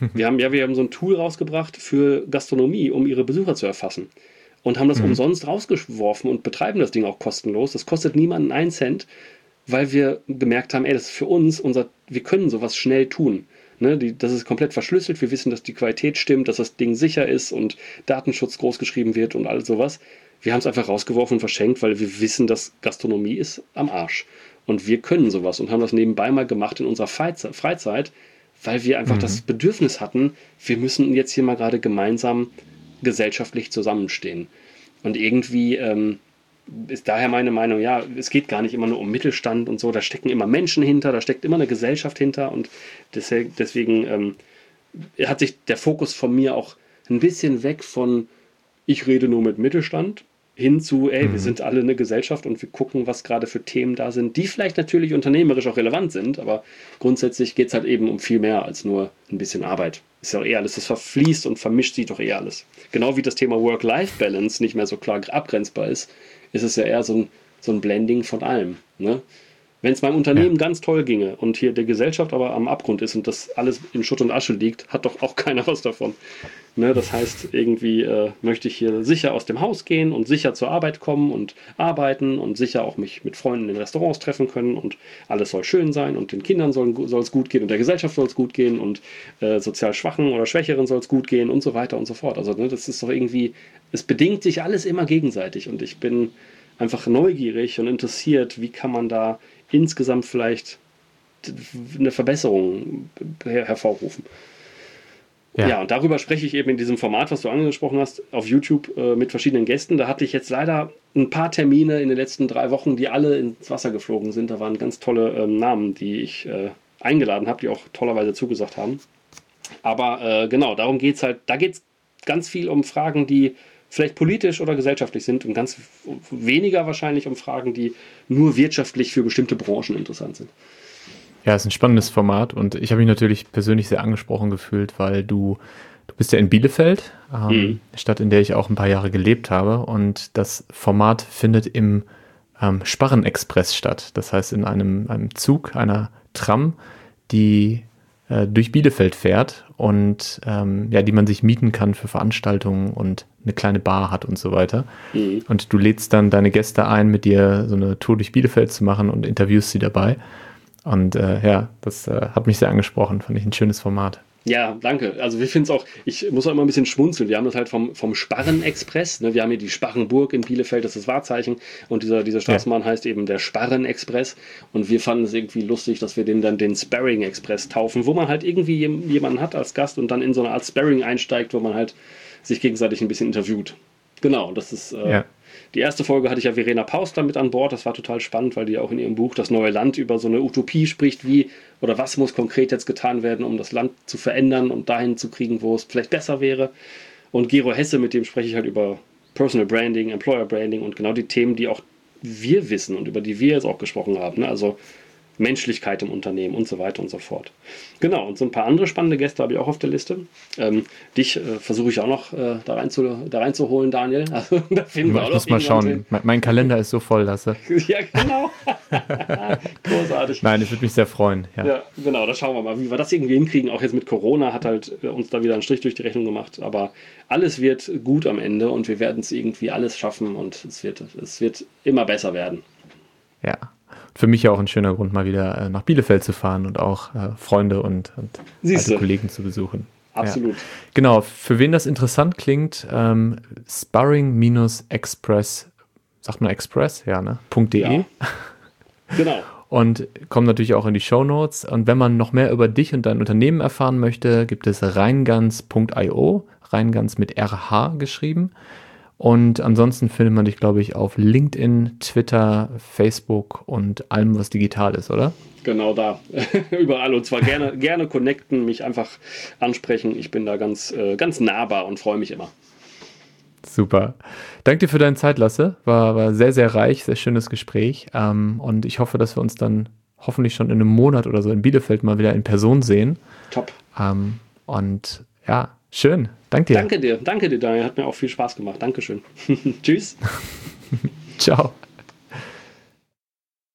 ein Tool rausgebracht für Gastronomie, um ihre Besucher zu erfassen. Und haben das umsonst rausgeworfen und betreiben das Ding auch kostenlos. Das kostet niemanden einen Cent, weil wir gemerkt haben, das ist für uns, wir können sowas schnell tun. Ne, das ist komplett verschlüsselt, wir wissen, dass die Qualität stimmt, dass das Ding sicher ist und Datenschutz großgeschrieben wird und all sowas. Wir haben es einfach rausgeworfen und verschenkt, weil wir wissen, dass Gastronomie ist am Arsch. Und wir können sowas und haben das nebenbei mal gemacht in unserer Freizeit, weil wir einfach das Bedürfnis hatten, wir müssen jetzt hier mal gerade gemeinsam gesellschaftlich zusammenstehen. Und irgendwie ist daher meine Meinung, ja, es geht gar nicht immer nur um Mittelstand und so, da stecken immer Menschen hinter, da steckt immer eine Gesellschaft hinter und deswegen hat sich der Fokus von mir auch ein bisschen weg von, ich rede nur mit Mittelstand, hin zu, wir sind alle eine Gesellschaft und wir gucken, was gerade für Themen da sind, die vielleicht natürlich unternehmerisch auch relevant sind, aber grundsätzlich geht es halt eben um viel mehr als nur ein bisschen Arbeit. Ist ja auch eher alles, das verfließt und vermischt sich doch eher alles. Genau wie das Thema Work-Life-Balance nicht mehr so klar abgrenzbar ist es ja eher so ein Blending von allem. Ne? Wenn es meinem Unternehmen ganz toll ginge und hier der Gesellschaft aber am Abgrund ist und das alles in Schutt und Asche liegt, hat doch auch keiner was davon. Ne? Das heißt, irgendwie möchte ich hier sicher aus dem Haus gehen und sicher zur Arbeit kommen und arbeiten und sicher auch mich mit Freunden in Restaurants treffen können und alles soll schön sein und den Kindern soll es gut gehen und der Gesellschaft soll es gut gehen und sozial Schwachen oder Schwächeren soll es gut gehen und so weiter und so fort. Also das ist doch irgendwie, es bedingt sich alles immer gegenseitig und ich bin einfach neugierig und interessiert, wie kann man da insgesamt vielleicht eine Verbesserung hervorrufen. Ja, und darüber spreche ich eben in diesem Format, was du angesprochen hast, auf YouTube mit verschiedenen Gästen. Da hatte ich jetzt leider ein paar Termine in den letzten 3 Wochen, die alle ins Wasser geflogen sind. Da waren ganz tolle Namen, die ich eingeladen habe, die auch tollerweise zugesagt haben. Aber genau, darum geht es halt, da geht es ganz viel um Fragen, die vielleicht politisch oder gesellschaftlich sind und ganz weniger wahrscheinlich um Fragen, die nur wirtschaftlich für bestimmte Branchen interessant sind. Ja, es ist ein spannendes Format und ich habe mich natürlich persönlich sehr angesprochen gefühlt, weil du bist ja in Bielefeld, Stadt, in der ich auch ein paar Jahre gelebt habe und das Format findet im Sparrenexpress statt. Das heißt in einem Zug, einer Tram, die durch Bielefeld fährt und die man sich mieten kann für Veranstaltungen und eine kleine Bar hat und so weiter. Und du lädst dann deine Gäste ein, mit dir so eine Tour durch Bielefeld zu machen und interviewst sie dabei. Und das hat mich sehr angesprochen, fand ich ein schönes Format. Ja, danke. Also wir finden es auch, ich muss auch immer ein bisschen schmunzeln. Wir haben das halt vom Sparrenexpress, ne? Wir haben hier die Sparrenburg in Bielefeld, das ist das Wahrzeichen und dieser Straßenbahn heißt eben der Sparrenexpress und wir fanden es irgendwie lustig, dass wir den dann den Sparring Express taufen, wo man halt irgendwie jemanden hat als Gast und dann in so eine Art Sparring einsteigt, wo man halt sich gegenseitig ein bisschen interviewt. Genau, das ist die erste Folge hatte ich ja Verena Pauster mit an Bord. Das war total spannend, weil die auch in ihrem Buch Das neue Land über so eine Utopie spricht, wie oder was muss konkret jetzt getan werden, um das Land zu verändern und dahin zu kriegen, wo es vielleicht besser wäre. Und Gero Hesse, mit dem spreche ich halt über Personal Branding, Employer Branding und genau die Themen, die auch wir wissen und über die wir jetzt auch gesprochen haben. Ne? Also Menschlichkeit im Unternehmen und so weiter und so fort. Genau, und so ein paar andere spannende Gäste habe ich auch auf der Liste. Dich versuche ich auch noch da reinzuholen, Daniel. Also, da finden wir auch ich muss mal schauen. Mein Kalender ist so voll, Lasse. Ja, genau. Großartig. Nein, ich würde mich sehr freuen. Ja, genau, da schauen wir mal, wie wir das irgendwie hinkriegen. Auch jetzt mit Corona hat halt uns da wieder einen Strich durch die Rechnung gemacht. Aber alles wird gut am Ende und wir werden es irgendwie alles schaffen und es wird immer besser werden. Ja. Für mich ja auch ein schöner Grund, mal wieder nach Bielefeld zu fahren und auch Freunde und alte Kollegen zu besuchen. Absolut. Ja. Genau, für wen das interessant klingt, sparring-express, sagt man Express? Ja, ne? .de. Ja. Genau. Und kommen natürlich auch in die Shownotes. Und wenn man noch mehr über dich und dein Unternehmen erfahren möchte, gibt es reingans.io, Reingans mit RH geschrieben. Und ansonsten findet man dich, glaube ich, auf LinkedIn, Twitter, Facebook und allem, was digital ist, oder? Genau da. Überall. Und zwar gerne connecten, mich einfach ansprechen. Ich bin da ganz nahbar und freue mich immer. Super. Danke dir für deine Zeit, Lasse. War sehr, sehr reich, sehr schönes Gespräch. Und ich hoffe, dass wir uns dann hoffentlich schon in einem Monat oder so in Bielefeld mal wieder in Person sehen. Top. Und ja, schön. Danke dir. Danke dir, Daniel. Hat mir auch viel Spaß gemacht. Dankeschön. Tschüss. Ciao.